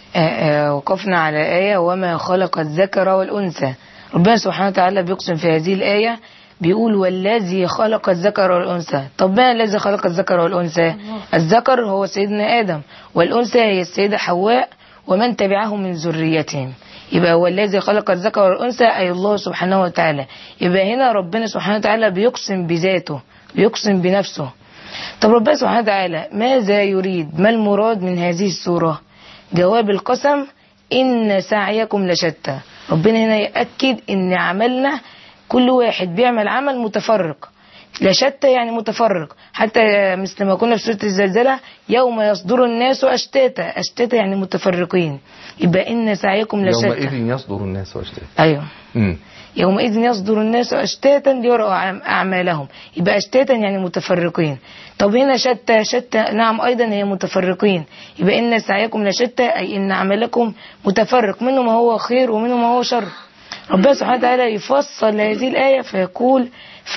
وقفنا على آية وما خلق الذكر والأنثى. ربنا سبحانه وتعالى بيقسم في هذه الآية بيقول والذي خلق الذكر والأنثى. طب ما الذي خلق الذكر والأنثى؟ الذكر هو سيدنا آدم والأنثى هي السيدة حواء ومن تبعه من ذريتهم. يبقى هو الذي خلق الذكر والأنثى أي الله سبحانه وتعالى. يبقى هنا ربنا سبحانه وتعالى بيقسم بذاته بيقسم بنفسه. طب ربنا سبحانه وتعالى ماذا يريد؟ ما المراد من هذه السورة؟ جواب القسم إن سعيكم لشتى. ربنا هنا يأكد إن عملنا كل واحد بيعمل عمل متفرق. لشتى يعني متفرق. حتى مثل ما كنا في سورة الزلزلة يوم يصدر الناس أشتاتا. أشتاتا يعني متفرقين. يبقى إن سعيكم لشتى. يومئذ يصدر الناس أشتاتا. أيوه مم. يومئذ يصدر الناس أشتاتا ليروا أعمالهم. يبقى أشتاتا يعني متفرقين. طب هنا شتى شتى نعم أيضا هي متفرقين. يبقى إن سعيكم لشتى أي إن عملكم متفرق منه ما هو خير ومنه ما هو شر. ربنا سبحانه وتعالى يفصل هذه الآية فيقول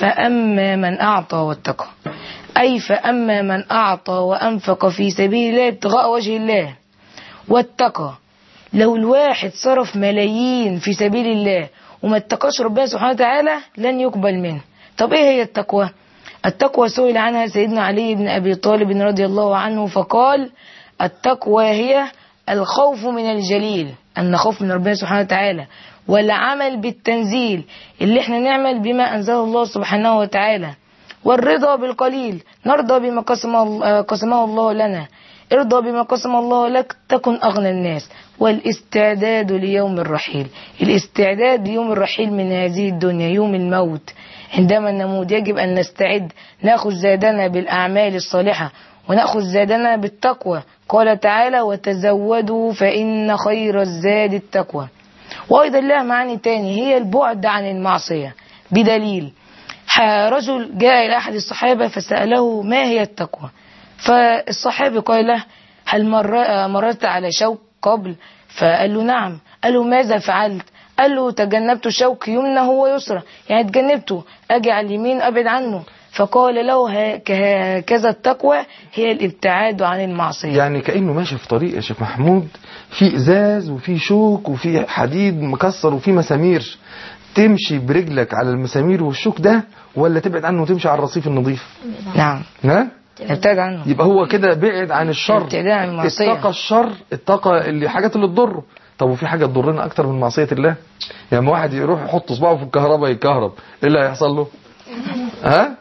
فأما من أعطى واتقى أي فأما من أعطى وأنفق في سبيل الله ابتغاء وجه الله واتقى. لو الواحد صرف ملايين في سبيل الله وما اتقاش ربنا سبحانه وتعالى لن يقبل منه. طب ايه هي التقوى؟ التقوى سئل عنها سيدنا علي بن أبي طالب رضي الله عنه فقال التقوى هي الخوف من الجليل أن نخاف من ربنا سبحانه وتعالى والعمل بالتنزيل اللي احنا نعمل بما أنزله الله سبحانه وتعالى والرضا بالقليل نرضى بما قسمه الله لنا. ارضى بما قسم الله لك تكن أغنى الناس. والاستعداد ليوم الرحيل. الاستعداد ليوم الرحيل من هذه الدنيا يوم الموت. عندما نموت يجب أن نستعد نأخذ زادنا بالأعمال الصالحة ونأخذ زادنا بالتقوى. قال تعالى وتزودوا فإن خير الزاد التقوى. وأيضا لها معاني تاني هي البعد عن المعصية بدليل رجل جاء إلى أحد الصحابة فسأله ما هي التقوى فالصحابي قال له هل مر مررت على شوك قبل؟ فقال له نعم. قال له ماذا فعلت؟ قال له تجنبت شوك يمنه ويسرى يعني تجنبته أجي على اليمين أبعد عنه. فقال له هكذا التقوى هي الابتعاد عن المعصية. يعني كأنه ماشي في طريق يا شيخ محمود في إزاز وفي شوك وفي حديد مكسر وفي مسامير. تمشي برجلك على المسامير والشوك ده ولا تبعد عنه وتمشي على الرصيف النظيف؟ نعم. ها؟ ابتعد عنه. يبقى هو كده بعد عن الشر. اتقى الشر اتقى اللي حاجات اللي تضره. طب وفي حاجة تضرنا أكتر من معصية الله؟ يعني واحد يروح يحط صباعه في الكهرباء يتكهرب إيه اللي هيحصل له؟ ها؟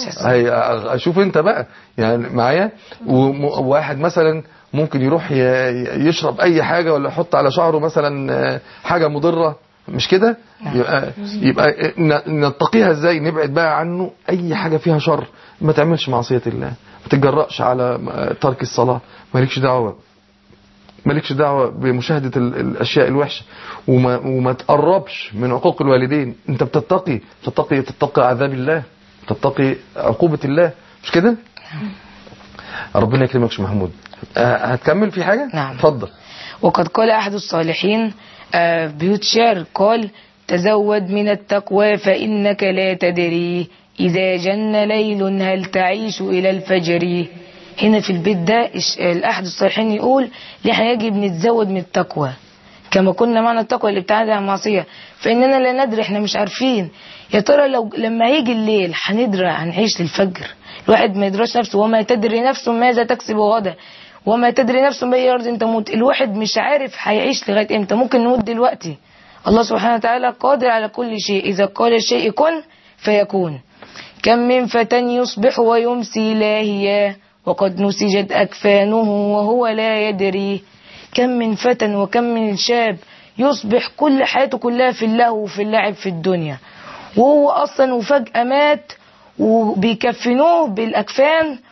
هي شوف انت بقى يعني معايا. وواحد مثلا ممكن يروح يشرب اي حاجة ولا يحط على شعره مثلا حاجة مضرة مش كده؟ يبقى, يبقى نتقيها ازاي؟ نبعد بقى عنه اي حاجة فيها شر. ما تعملش معصية الله ما تتجرأش على ترك الصلاة. مالكش دعوة مالكش دعوة بمشاهدة الاشياء الوحشة وما, وما تقربش من عقوق الوالدين. انت بتتقي تتقي تتقي عذاب الله تتقي عقوبة الله مش كده؟ ربنا يكرمك يا محمود. هتكمل في حاجة؟ نعم. اتفضل. وقد قال أحد الصالحين بيوت شعر قال تزود من التقوى فإنك لا تدري إذا جن ليل هل تعيش إلى الفجر. هنا في البيت ده الأحد الصالحين يقول احنا يجب نتزود من التقوى كما كنا معنى التقوى الابتعاد عن المعصية فإننا لا ندري احنا مش عارفين يا ترى لو لما هيجي الليل هندرى هنعيش للفجر. الواحد ما يدرس نفسه وما تدري نفس ماذا تكسب غدا وما تدري نفس بأي أرض تموت. الواحد مش عارف هيعيش لغاية امتى. ممكن نموت دلوقتي. الله سبحانه وتعالى قادر على كل شيء إذا قال الشيء كن فيكون. كم من فتى يصبح ويمسي لاهيا وقد نسجت أكفانه وهو لا يدري. كم من فتى وكم من شاب يصبح كل حياته كلها في اللهو وفي اللعب في الدنيا وهو أصلا وفجأة مات وبيكفنوه بالأكفان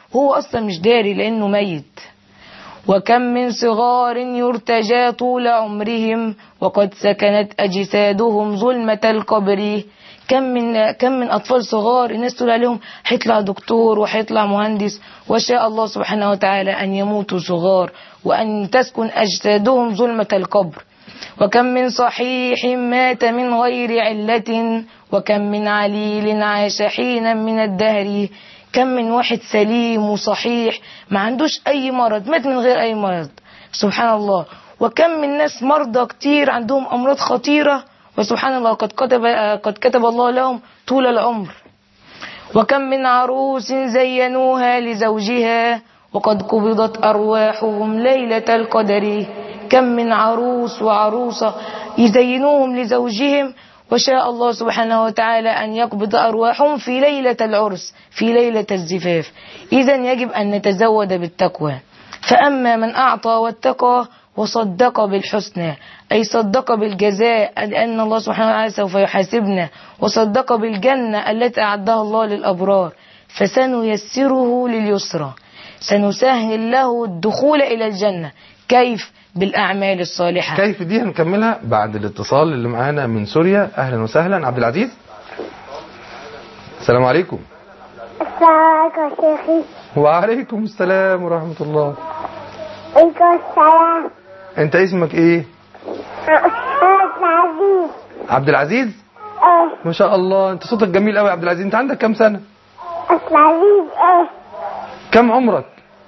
هو أصلا مش داري لأنه ميت. وكم من صغار يرتجى طول عمرهم وقد سكنت أجسادهم ظلمة القبر. كم من كم من أطفال صغار الناس تقول عليهم هيطلع دكتور وهيطلع مهندس، وشاء الله سبحانه وتعالى أن يموتوا صغار وأن تسكن أجسادهم ظلمة القبر. وكم من صحيح مات من غير علة وكم من عليل عاش حينا من الدهر. كم من واحد سليم وصحيح ما عندوش أي مرض مات من غير أي مرض، سبحان الله. وكم من ناس مرضى كتير عندهم أمراض خطيرة وسبحان الله قد كتب, قد كتب الله لهم طول العمر. وكم من عروس زينوها لزوجها وقد قبضت أرواحهم ليلة القدر. كم من عروس وعروسة يزينوهم لزوجهم وشاء الله سبحانه وتعالى أن يقبض أرواحهم في ليلة العرس في ليلة الزفاف. إذن يجب أن نتزود بالتقوى. فأما من أعطى واتقى وصدق بالحسنى أي صدق بالجزاء لأن الله سبحانه وتعالى سوف يحاسبنا، وصدق بالجنة التي أعدها الله للأبرار، فسنيسره لليسرى، سنسهل له الدخول إلى الجنة. كيف؟ بالأعمال الصالحة. كيف دي هنكملها بعد الاتصال اللي معانا من سوريا. أهلا وسهلا عبد العزيز. السلام عليكم. السلام عليكم يا شيخي. وعليكم السلام ورحمة الله. عليكم السلام. انت اسمك ايه؟ عبد العزيز. عبد العزيز؟ ايه. ما شاء الله انت صوتك جميل قوي يا عبد العزيز. انت عندك كام سنة؟ عبد العزيز. ايه. كم عمرك؟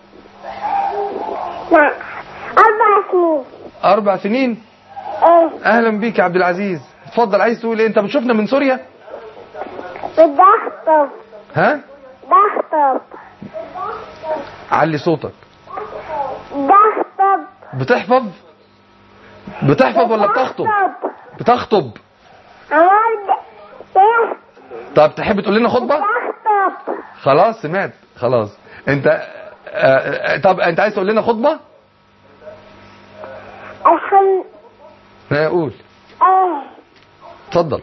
نعم أربع سنين. أربع سنين؟ ايه. أهلا بيك يا عبد العزيز. اتفضل عايز تقول ايه؟ انت بتشوفنا من سوريا؟ بدي أخطب. ها؟ بدي أخطب. علي صوتك. بدي أخطب. بتحفظ؟ بتحفظ ولا بتخطب؟ بتخطب. عمرد ايه؟ طب تحب تقول لنا خطبة؟ بخطب. خلاص سمعت خلاص. انت آه طب انت عايز تقول لنا خطبة؟ الحمد. لا قول. ايه. اتفضل.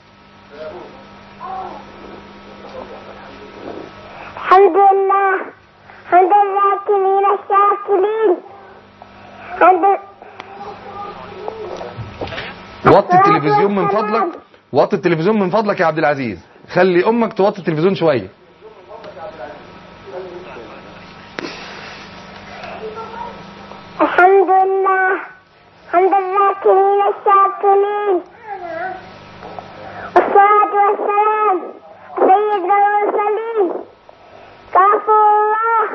الحمد لله حمد الذاكرين الشاكرين. حمد. وطي التلفزيون من فضلك. وطي التلفزيون من فضلك يا عبد العزيز. خلي امك توطي التلفزيون شويه. الحمد لله حمد الذاكرين الشاكرين والصلاة والسلام سيدنا المرسلين كفو الله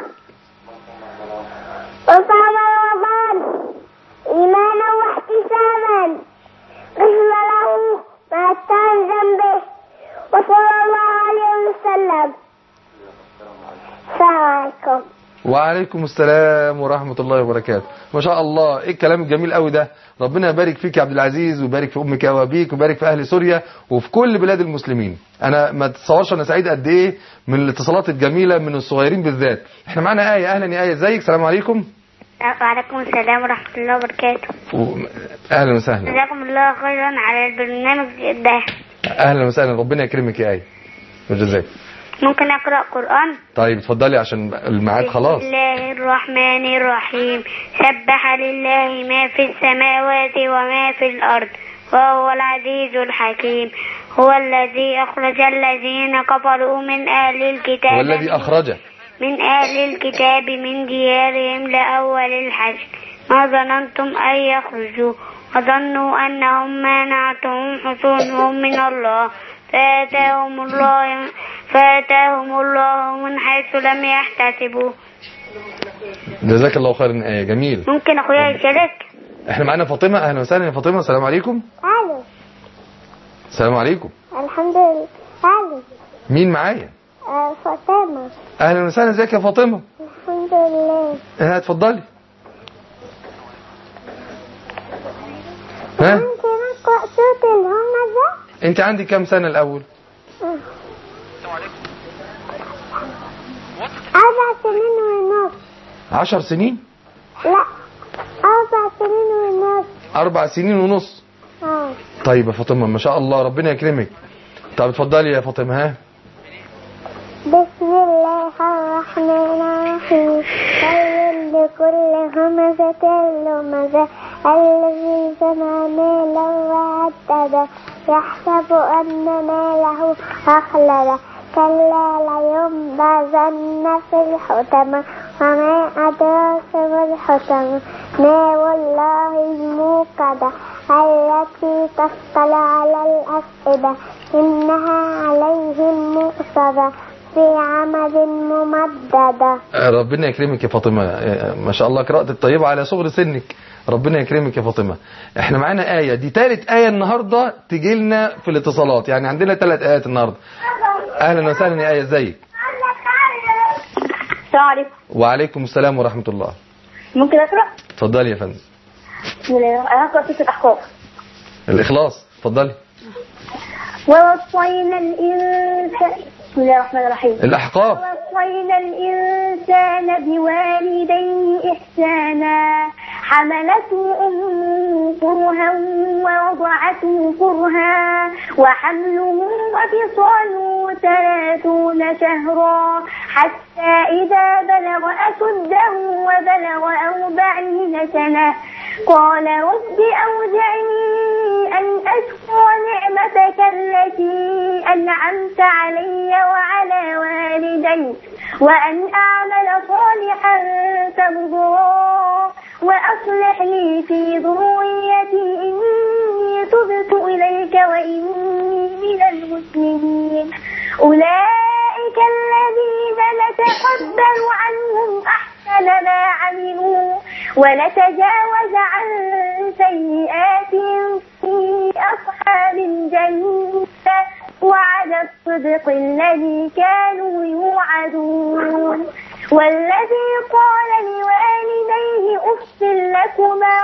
وصام رمضان إيمانا واحتسابا غفر له ما كان ذنبه وصلى الله عليه وسلم. السلام عليكم. وعليكم السلام ورحمة الله وبركاته. ما شاء الله ايه الكلام الجميل قوي ده. ربنا يبارك فيك يا عبد العزيز ويبارك في امك وابيك ويبارك في اهل سوريا وفي كل بلاد المسلمين. انا ما تتصورش انا سعيد قد ايه من الاتصالات الجميلة من الصغيرين بالذات. احنا معانا آية. اهلا يا آية ازيك؟ السلام عليكم. وعليكم السلام ورحمة الله وبركاته. و... اهلا وسهلا. جزاكم الله خيرا على البرنامج ده. اهلا وسهلا ربنا يكرمك يا آية وجزاك. ممكن أقرأ قرآن؟ طيب اتفضلي عشان الميعاد خلاص. بسم الله الرحمن الرحيم. سبح لله ما في السماوات وما في الأرض وهو العزيز الحكيم. هو الذي أخرج الذين كفروا من أهل الكتاب هو الذي أخرج من أهل الكتاب من ديارهم لأول الحشر ما ظننتم أن يخرجوا وظنوا أنهم مانعتهم حصونهم من الله فآتاهم الله فآتاهم الله من حيث لم يحتسبوا. جزاك الله خيرا. آية جميل. ممكن أخويا يشارك؟ احنا معانا فاطمة. أهلا وسهلا يا فاطمة. السلام عليكم. الو. السلام عليكم. الحمد لله. الو. مين معايا؟ آه فاطمة. أهلا وسهلا. ازيك يا فاطمة؟ الحمد لله. ها اتفضلي. ها ممكن أقرأ سورة الهمزة؟ انت عندي كام سنة الأول؟ أربع سنين ونص. عشر سنين؟ لا أربع سنين ونص. أربع سنين ونص. اه. طيب يا فاطمة ما شاء الله ربنا يكرمك. طب اتفضلي يا فاطمة. ها بسم الله الرحمن الرحيم ويل لكل همزة لمزة الذي جمع مالا وعدده يحسب أن ماله أخلده كلا لينبذن في الحطمة وما أدراك ما الحطمة نار الله الموقدة التي تطلع على الأفئدة إنها عليهم مؤصدة في عمد ممددة. ربنا يكرمك يا فاطمة، ما شاء الله قراءة الطيبة على صغر سنك. ربنا يكرمك يا فاطمة. احنا معانا آية، دي ثالث آية النهاردة تجي لنا في الاتصالات، يعني عندنا ثلاث آيات النهاردة. أهلا وسهلا يا آية، ازيك؟ السلام عليكم. وعليكم السلام ورحمة الله. ممكن أقرأ؟ اتفضلي يا فندم. بسم الله، أنا أقرأ سورة الأحقاف. الإخلاص، اتفضلي. ووصينا الإنسان بسم الله الرحمن الرحيم. الأحقاف. ووصينا الإنسان بوالديه إحسانا حملته أمه كرها ووضعته كرها وحمله وفصاله ثلاثون شهرا حتى إذا بلغ أشده وبلغ أربعين سنة قال رب أوزعني أن أشكر نعمتك التي أنعمت علي وعلى والدي وأن أعمل صالحا ترضاه وأصلح لي في ذريتي إني تبت إليك وإني من المسلمين. أولئك الذين نتقبل عنهم أحسن ما عملوا ونتجاوز عن سيئاتهم في أصحاب الجنة وعد الصدق الذي كانوا يوعدون. والذي قال لوالديه أف لكما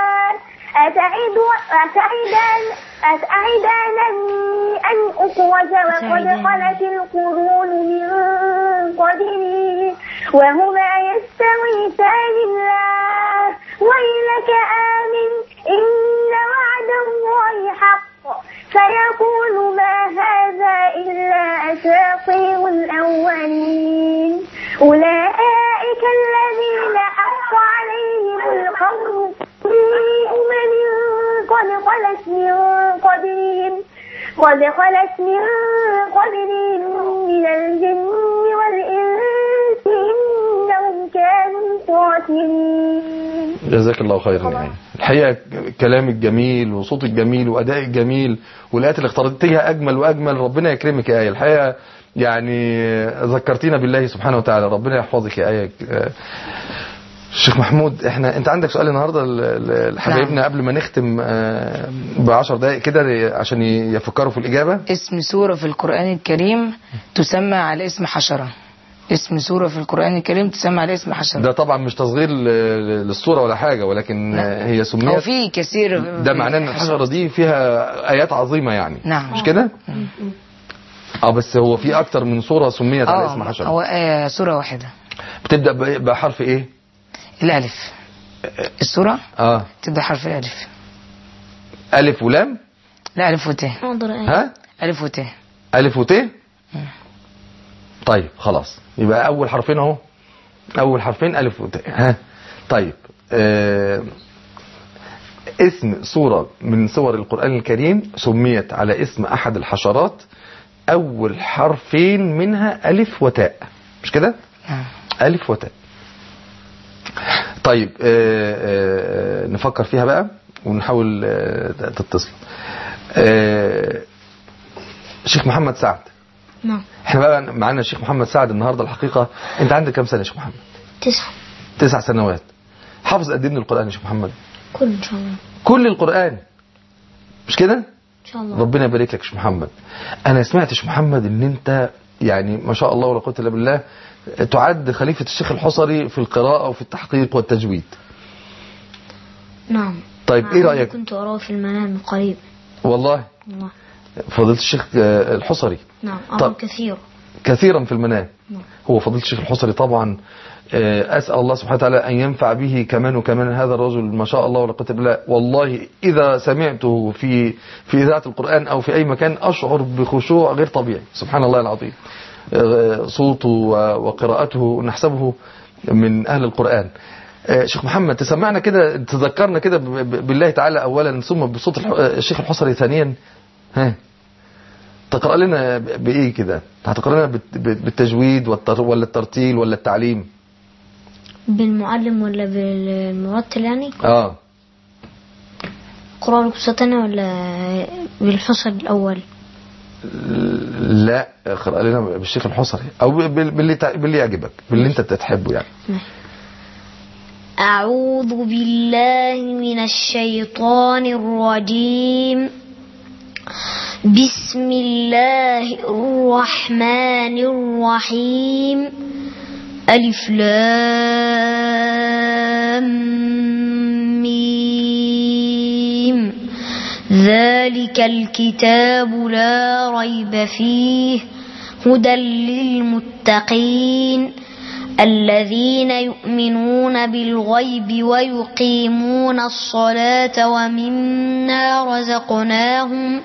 أتعدانني أن أخرج وقد خلت القرون من قبلي وهما يستغيثان الله ويلك آمن إن وعد الله حق فيقول ما هذا إلا أساطير الأولين. أولئك الذين حق عليهم القول في أمم قد خلت من قبلهم قد خلت من قبلهم من الجن والإنس إنهم كانوا خاسرين. جزاك الله خيرا. يعني الحقيقة كلامك جميل وصوتك جميل وأدائك جميل والآيات اللي اخترتيها أجمل وأجمل. ربنا يكرمك يا آية. الحقيقة يعني ذكرتينا بالله سبحانه وتعالى. ربنا يحفظك يا آية. الشيخ محمود، احنا انت عندك سؤال النهارده لحبايبنا قبل ما نختم بعشر دقائق كده عشان يفكروا في الإجابة؟ اسم سورة في القرآن الكريم تسمى على اسم حشرة. اسم سورة في القرآن الكريم تسمى على اسم حشرة. ده طبعا مش تصغير للصورة ولا حاجة، ولكن لا. هي سميت هو في كثير. ده معناه ان الحشرة دي فيها آيات عظيمة يعني. نعم. مش كده؟ اه بس هو في اكتر من سورة سميت على اسم حشرة. هو آه سورة واحدة بتبدأ بحرف ايه؟ الألف. السورة اه تبدأ حرف الألف. ألف ولام؟ لا، ألف وت. ها؟ ألف وت. ألف وت؟ طيب خلاص، يبقى أول حرفين اهو. أول حرفين ألف وت. ها؟ طيب آه اسم سورة من سور القرآن الكريم سميت على اسم أحد الحشرات أول حرفين منها ألف وتاء، مش كده؟ ألف وتاء. طيب آآ آآ نفكر فيها بقى ونحاول تتصل. الشيخ محمد سعد. نعم. احنا بقى معانا الشيخ محمد سعد النهارده. الحقيقة انت عندك كام سنة يا شيخ محمد؟ تسعة. تسع سنوات. حافظ قد ايه من القرآن يا شيخ محمد؟ كل ان شاء الله. كل القرآن مش كده؟ ان شاء الله. ربنا يبارك لك يا شيخ محمد. انا سمعت يا شيخ محمد ان انت يعني ما شاء الله ولا قوة الا بالله تعد خليفة الشيخ الحصري في القراءة وفي التحقيق والتجويد. نعم. طيب ايه رأيك؟ كنت أراه في المنام من قريب. والله؟ والله. فضيلة الشيخ الحصري. نعم. أراه كثير. كثيرا في المنام. نعم. هو فضيلة الشيخ الحصري طبعا أسأل الله سبحانه وتعالى أن ينفع به كمان وكمان هذا الرجل ما شاء الله ولا قوة إلا بالله. والله إذا سمعته في في إذاعة القرآن أو في أي مكان أشعر بخشوع غير طبيعي. سبحان الله العظيم. صوته وقراءته نحسبه من أهل القرآن. شيخ محمد تسمعنا كده، تذكرنا كده بالله تعالى أولا ثم بصوت الشيخ الحصري ثانيا. ها تقرأ لنا بإيه كده؟ هتقرأ لنا بالتجويد ولا الترتيل ولا التعليم؟ بالمعلم ولا بالمرتل يعني؟ اه قرآن قصتنا ولا بالحصر الأول؟ لا اقرأ لنا بالشيخ الحصري أو باللي باللي يعجبك، باللي أنت تحبه يعني. أعوذ بالله من الشيطان الرجيم. بسم الله الرحمن الرحيم. ألف لام ميم. ذلك الكتاب لا ريب فيه هدى للمتقين الذين يؤمنون بالغيب ويقيمون الصلاة ومما رزقناهم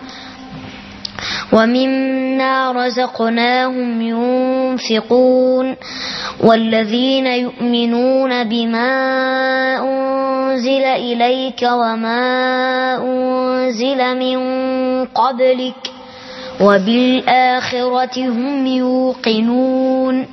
ومما رزقناهم ينفقون والذين يؤمنون بما أنزل إليك وما أنزل من قبلك وبالآخرة هم يوقنون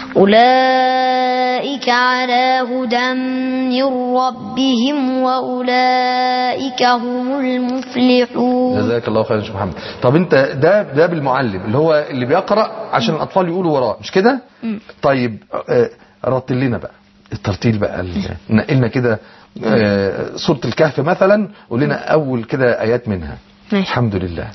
أولئك على هدى من ربهم وأولئك هم المفلحون. جزاك الله خيرا يا شيخ محمد. طب انت ده ده بالمعلم اللي هو اللي بيقرأ عشان الأطفال يقولوا وراه مش كده؟ طيب رتل لنا بقى الترتيل بقى، نقلنا كده سورة الكهف مثلا، قول لنا أول كده آيات منها. الحمد لله.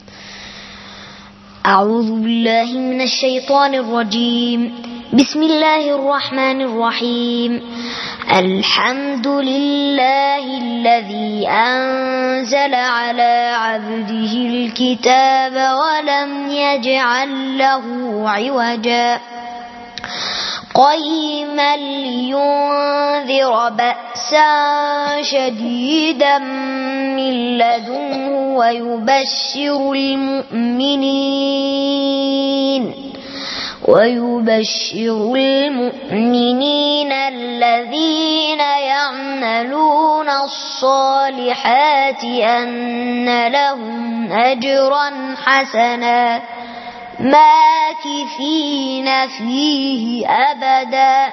أعوذ بالله من الشيطان الرجيم. بسم الله الرحمن الرحيم. الحمد لله الذي أنزل على عبده الكتاب ولم يجعل له عوجا قيما لينذر بأسا شديدا من لدنه ويبشر المؤمنين ويبشر المؤمنين الذين يعملون الصالحات أن لهم أجرا حسنا ماكثين فيه أبدا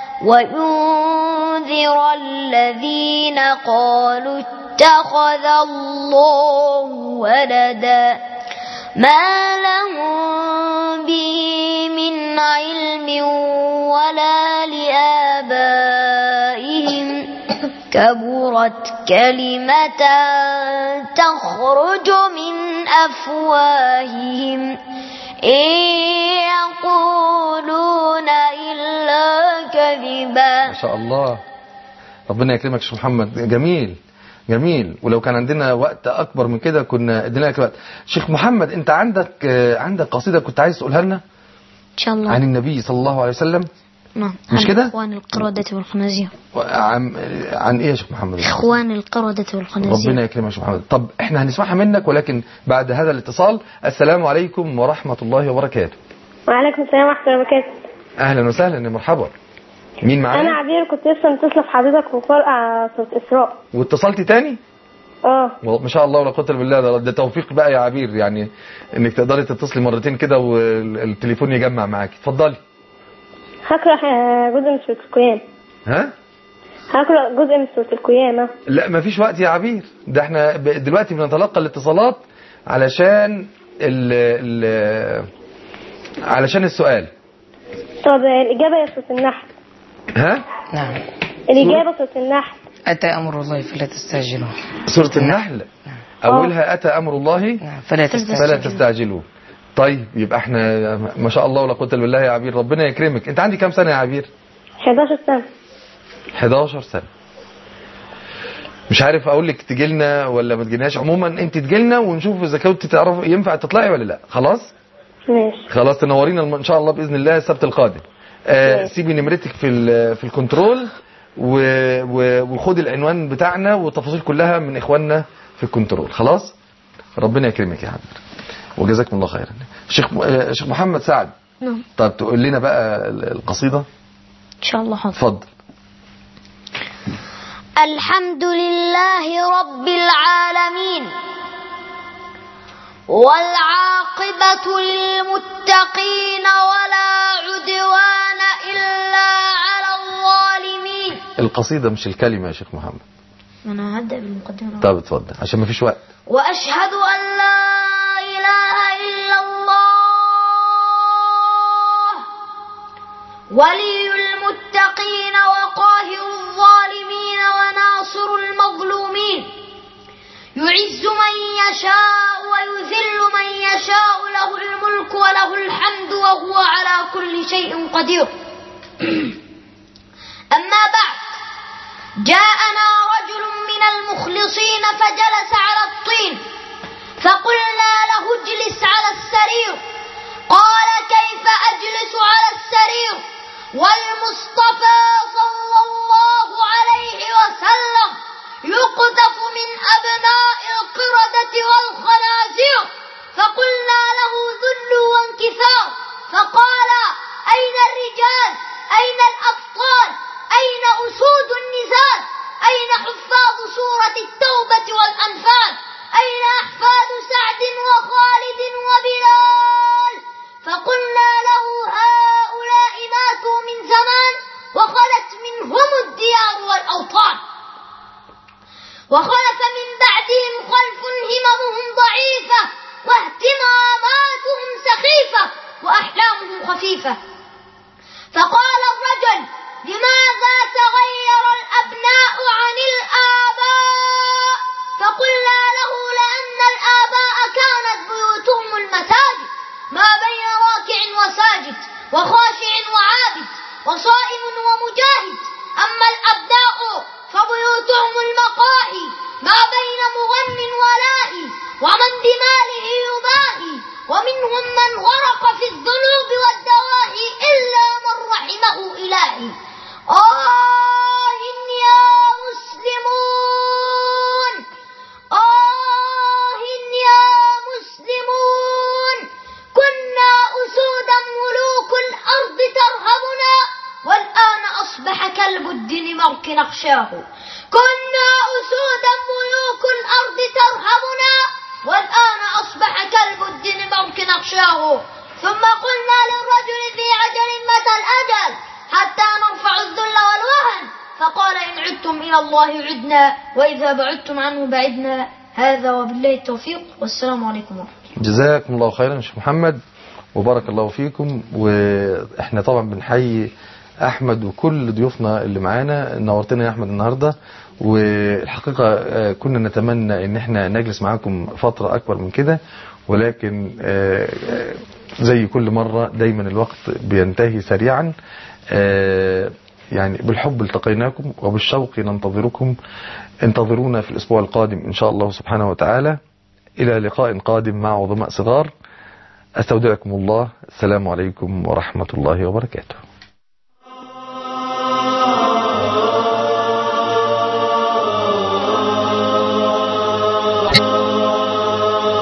وينذر الذين قالوا اتخذ الله ولدا ما لهم به من علم ولا لآبائهم كبرت كلمة تخرج من أفواههم إن يقولون إلا كذبا. ما شاء الله، ربنا يكرمك يا شيخ محمد. جميل جميل، ولو كان عندنا وقت اكبر من كده كنا ادينا لك وقت. شيخ محمد انت عندك عندك قصيده كنت عايز تقولها لنا ان شاء الله عن النبي صلى الله عليه وسلم؟ نعم. مش كده؟ اخوان القردة والخنازير. عن عن ايه يا شيخ محمد؟ اخوان القردة والخنازير. ربنا يكرمك يا شيخ محمد. طب احنا هنسمعها منك ولكن بعد هذا الاتصال. السلام عليكم ورحمة الله وبركاته. وعليكم السلام ورحمة الله وبركاته. اهلا وسهلا يا مرحبا. مين معانا؟ انا عبير، كنت لسه متصله بحضرتك وقارئه سورة إسراء. واتصلتي تاني؟ اه ما شاء الله ولا قوه الا بالله. ده, ده توفيق بقى يا عبير، يعني انك تقدري تتصلي مرتين كده والتليفون يجمع معاكي. اتفضلي. هقرا جزء من سورة القيامة. ها؟ هقرا جزء من سورة القيامة. لا مفيش وقت يا عبير، ده احنا دلوقتي بنتلقى الاتصالات علشان ال ال علشان السؤال. طب الإجابة يا سورة النحل. ها؟ نعم. الإجابة سورة النحل. أتى أمر الله فلا تستعجلوه. سورة النحل. أولها أتى أمر الله نعم. فلا تستعجلوه. فلا تستعجلوه. طيب يبقى احنا ما شاء الله ولا قوة الا بالله يا عبير، ربنا يكرمك. انت عندي كام سنة يا عبير؟ حداشر سنة. حداشر سنة. مش عارف اقول لك تجي لنا ولا ما تجيناش. عموما انت تجي لنا ونشوف اذا كنت تعرف ينفع تطلعي ولا لا. خلاص ماشي. خلاص تنورينا ان شاء الله باذن الله السبت القادم. آه سيبي نمرتك في في الكنترول وخدي العنوان بتاعنا والتفاصيل كلها من اخواننا في الكنترول. خلاص ربنا يكرمك يا عبير وجزاكم الله خيرا. شيخ شيخ محمد سعد نعم. طب تقول لنا بقى القصيدة إن شاء الله. حاضر. اتفضل. الحمد لله رب العالمين، والعاقبة للمتقين، ولا عدوان إلا على الظالمين. القصيدة مش الكلمة يا شيخ محمد. أنا هبدأ بالمقدمة. طب اتفضل عشان ما فيش وقت. وأشهد أن لا إله إلا الله ولي المتقين وقاهر الظالمين وناصر المظلومين، يعز من يشاء ويذل من يشاء، له الملك وله الحمد وهو على كل شيء قدير. أما بعد، جاءنا رجل من المخلصين فجلس على الطين، فقلنا له اجلس على السرير، قال كيف أجلس على السرير والمصطفى صلى الله عليه وسلم يقذف من أبناء القردة والخنازير؟ فقلنا له ذل وانكسار، فقال أين الرجال؟ أين الأبطال؟ أين أسود النزال؟ أين حفاظ سورة التوبة والأنفال؟ أين أحفاد سعد وخالد وبلال؟ فقلنا له هؤلاء ماتوا من زمان، وخلت منهم الديار والأوطان، وخلف من بعدهم خلف هممهم ضعيفة، واهتماماتهم سخيفة، وأحلامهم خفيفة. فقال الرجل لماذا تغير الأبناء عن الآباء؟ فقلنا له لأن الآباء كانت بيوتهم المساجد، ما بين راكع وساجد وخاشع وعابد وصائم ومجاهد. أما الأبناء فبيوتهم المقاهي، ما بين مغن ولاهي ومن بماله يباهي، ومنهم من غرق في الذنوب والدواهي إلا من رحمه إلهي. آه يا مسلمون، آه يا مسلمون، كنا أسودا ملوك الأرض ترهبنا، والآن أصبح كلب الدنمارك نخشاه. كنا أسودا ملوك الأرض ترهبنا، والآن أصبح كلب الدنمارك نخشاه. ثم قلنا للرجل في عجل متى الأجل حتى نرفع الذل والوهن؟ فقال إن عدتم إلى الله عدنا، وإذا بعدتم عنه بعدنا. هذا وبالله التوفيق، والسلام عليكم ورحمة الله. جزاكم الله خيرا يا شيخ محمد، وبارك الله فيكم. واحنا طبعا بنحيي احمد وكل ضيوفنا اللي معانا. نورتنا يا احمد النهارده، والحقيقه كنا نتمنى ان احنا نجلس معاكم فتره اكبر من كده، ولكن زي كل مره دايما الوقت بينتهي سريعا. يعني بالحب التقيناكم وبالشوق ننتظركم. انتظرونا في الاسبوع القادم ان شاء الله سبحانه وتعالى. الى لقاء قادم مع عظماء صغار. استودعكم الله. السلام عليكم ورحمه الله وبركاته.